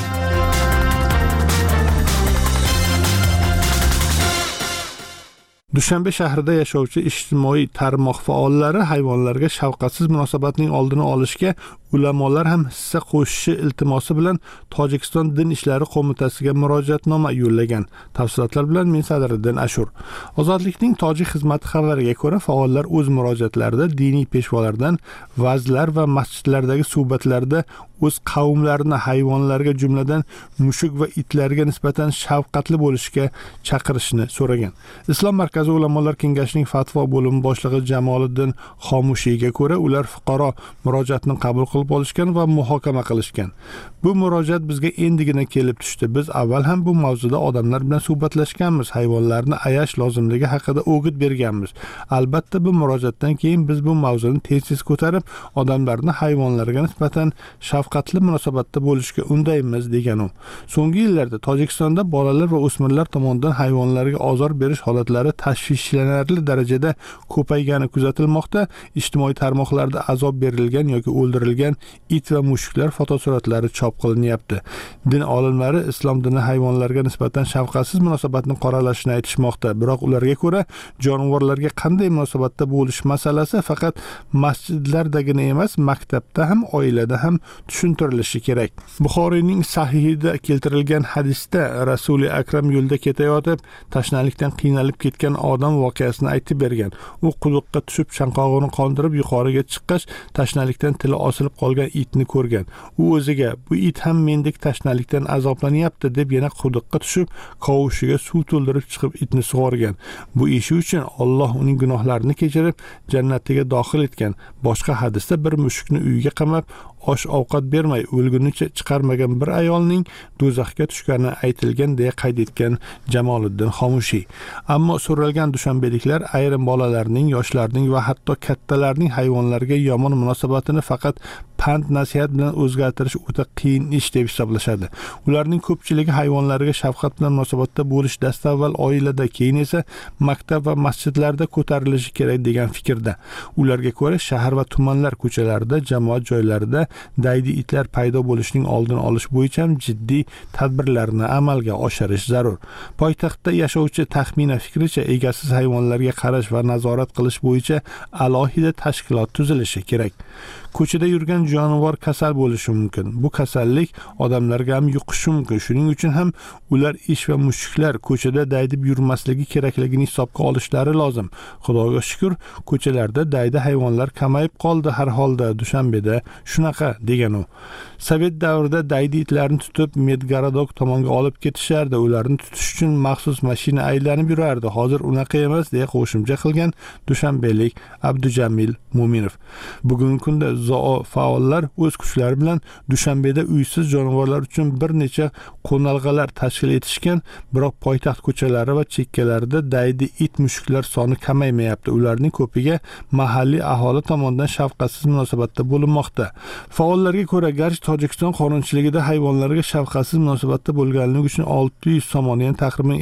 Dushanbe shahrida yashovchi ijtimoiy tarmoq faollari hayvonlarga shafqatsiz munosabatning oldini olishga ulamolar ham hissa qo'shishi iltimosi bilan Tojikiston Din ishlari qo'mitasiga murojaatnoma yo'llagan. Tafsilotlar bilan men Sadriddin Ashur. Ozodlikning tojik xizmati xabariga ko'ra, faollar o'z murojaatlarida diniy peshvolardan vazlar va masjidlardagi suhbatlarda o'z qavmlarini hayvonlarga, jumladan mushuk va itlarga nisbatan shafqatli bo'lishga chaqirishni so'ragan. Islom markazi ulamolar kengashining fatvo bo'limi boshlig'i Jamoliddin Xomushiyga ko'ra, ular fuqaro murojaatni qabul qilib olishgan va muhokama qilishgan. Bu murojaat bizga endigina kelib tushdi. Biz avval ham bu mavzuda odamlar bilan suhbatlashganmiz, hayvonlarni ayash lozimligi haqida o'g'it berganmiz. Albatta bu murojaatdan keyin biz bu mavzuni tez-tez ko'tarib, odamlarni hayvonlarga nisbatan shafqatli munosabatda bo'lishga undaymiz degan u. So'nggi yillarda Tojikistonda bolalar va o'smirlar tomonidan hayvonlarga ozor berish holatlari tashvishlanarli darajada ko'paygani kuzatilmoqda. Ijtimoiy tarmoqlarda azob berilgan yoki o'ldirilgan it va mushuklar fotosuratlari chop qilinyapti. Din olimlari islom dini hayvonlarga nisbatan shafqatsiz munosabatni qoralashini aytishmoqda. Biroq ularga ko'ra, jonivorlarga qanday munosabatda bo'lish masalasi faqat masjidlardagina emas, maktabda ham, oilada ham tushuntirilishi kerak. Buxoriyning sahihida keltirilgan hadisda Rasuli Akram yo'lda ketayotib, tashnalikdan qiynalib ketgan odam voqeasini aytib bergan. U quduqqa tushib, chanqog'ini qondirib yuqoriga chiqqach, tashnalikdan tili osilib qolgan itni ko'rgan. U o'ziga, bu it ham mendek tashnalikdan azoblanyapti deb yana quduqqa tushib, qovushiga suv to'ldirib chiqib itni sug'organ. Bu ishi uchun Alloh uning gunohlarini kechirib, jannatiga dohil etgan. Boshqa hadisda bir mushukni uyiga qamab, osh ovqat bermay o'lgunicha chiqarmagan bir ayolning do'zaxga tushgani aytilgan deya qayd etgan Jamoliddin Xomushiy. Ammo so'ralgan dushanbeliklar ayrim bolalarning, yoshlarning va hatto kattalarning hayvonlarga yomon munosabatini faqat pand nasihat bilan o'zgartirish o'ta qiyin ish deb hisoblashadi. Ularning ko'pchiligi hayvonlarga shafqat bilan munosabatda bo'lish dastavval oilada, keyin esa maktab va masjidlarda ko'tarilishi kerak degan fikrda. Ularga ko'ra, shahar va tumanlar ko'chalarida, jamoat joylarida daydi itlar paydo bo'lishining oldini olish bo'yicha jiddiy tadbirlarni amalga oshirish zarur. Poytaxtda yashovchi taxmina fikricha, egasiz hayvonlarga qarash va nazorat qilish bo'yicha alohida tashkilot tuzilishi kerak. Ko'chada yurgan jonivor kasal bo'lishi mumkin. Bu kasallik odamlarga ham yuqishi mumkin. Shuning uchun ham ular ish va mushuklar ko'chada daydib yurmasligi kerakligini hisobga olishlari lozim. Xudoga shukr, ko'chalarda daydi hayvonlar kamayib qoldi har holda Dushanbeda. Shunaqa degan u. Sovet davrida daydi itlarni tutib Medgaradok tomonga olib ketishardi. Ularni tutish uchun maxsus mashina aylanib yurardi. Hozir unaqa emas deya qo'shimcha qilgan dushanbelik Abdujamil Mo'minov. Bugungi kunda zoo faollar o'z kuchlari bilan Dushanbeda uysiz jonivorlar uchun bir necha qo'nalg'alar tashkil etishgan, biroq poytaxt ko'chalari va chekkalarida daydi it mushuklar soni kamaymayapti. Ularning ko'piga mahalliy aholi tomonidan shafqatsiz munosabatda bo'linmoqda. Faollarga ko'ra, garchi Tojikiston qonunchiligida hayvonlarga shafqatsiz munosabatda bo'lganligi uchun 600 somon, ya'ni taxminan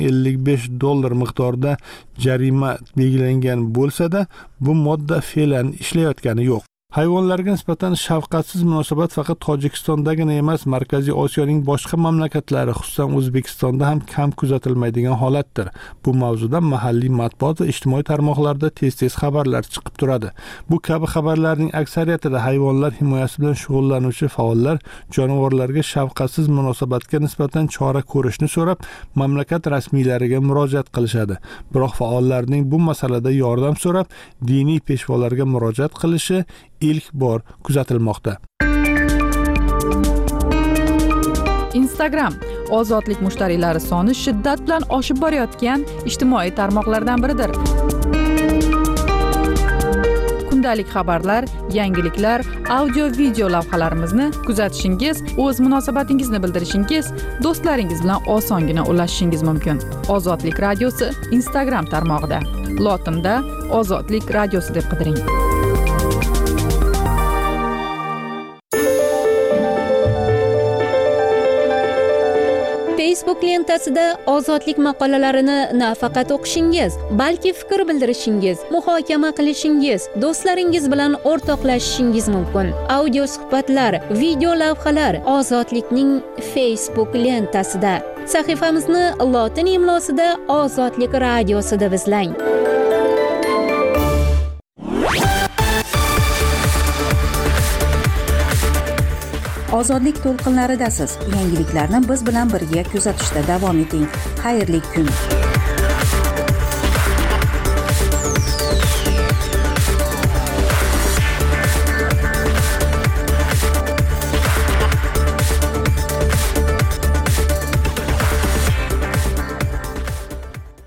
$55 miqdorida jarima belgilangan bo'lsa-da, bu modda fe'lan ishlayotgani yo'q. Hayvonlarga nisbatan shafqatsiz munosabat faqat Tojikistondagina emas, Markaziy Osiyoning boshqa mamlakatlari, xususan O'zbekistonda ham kam kuzatilmaydigan holatdir. Bu mavzuda mahalliy matbuot va ijtimoiy tarmoqlarda tez-tez xabarlar chiqib turadi. Bu kabi xabarlarning aksariyatida hayvonlar himoyasi bilan shug'ullanuvchi faollar jonivorlarga shafqatsiz munosabatga nisbatan chora ko'rishni so'rab, mamlakat rasmiylariga murojaat qilishadi. Biroq faollarning bu masalada yordam so'rab, diniy peshvolarga murojaat qilishi ilk bor kuzatilmoqda. Instagram ozodlik mushtariylari soni shiddat bilan oshib borayotgan ijtimoiy tarmoqlardan biridir. Kundalik xabarlar, yangiliklar, audio-video lavhalarimizni kuzatishingiz, o'z munosabatingizni bildirishingiz, do'stlaringiz bilan osongina ulashishingiz mumkin. Ozodlik radiosi Instagram tarmog'ida. Lotinda Ozodlik radiosi deb qidiring. Facebook lentasida ozodlik maqolalarini nafaqat o'qishingiz, balki fikr bildirishingiz, muhokama qilishingiz, do'stlaringiz bilan o'rtoqlashishingiz mumkin. Audio suhbatlar, video lavhalar Ozodlikning Facebook lentasida. Sahifamizni lotin imlosida Ozodlik radiosi deb izlang. Ozodlik to'lqinlaridasiz. Yangiliklarni biz bilan birga kuzatishda davom eting. Xayrli kun.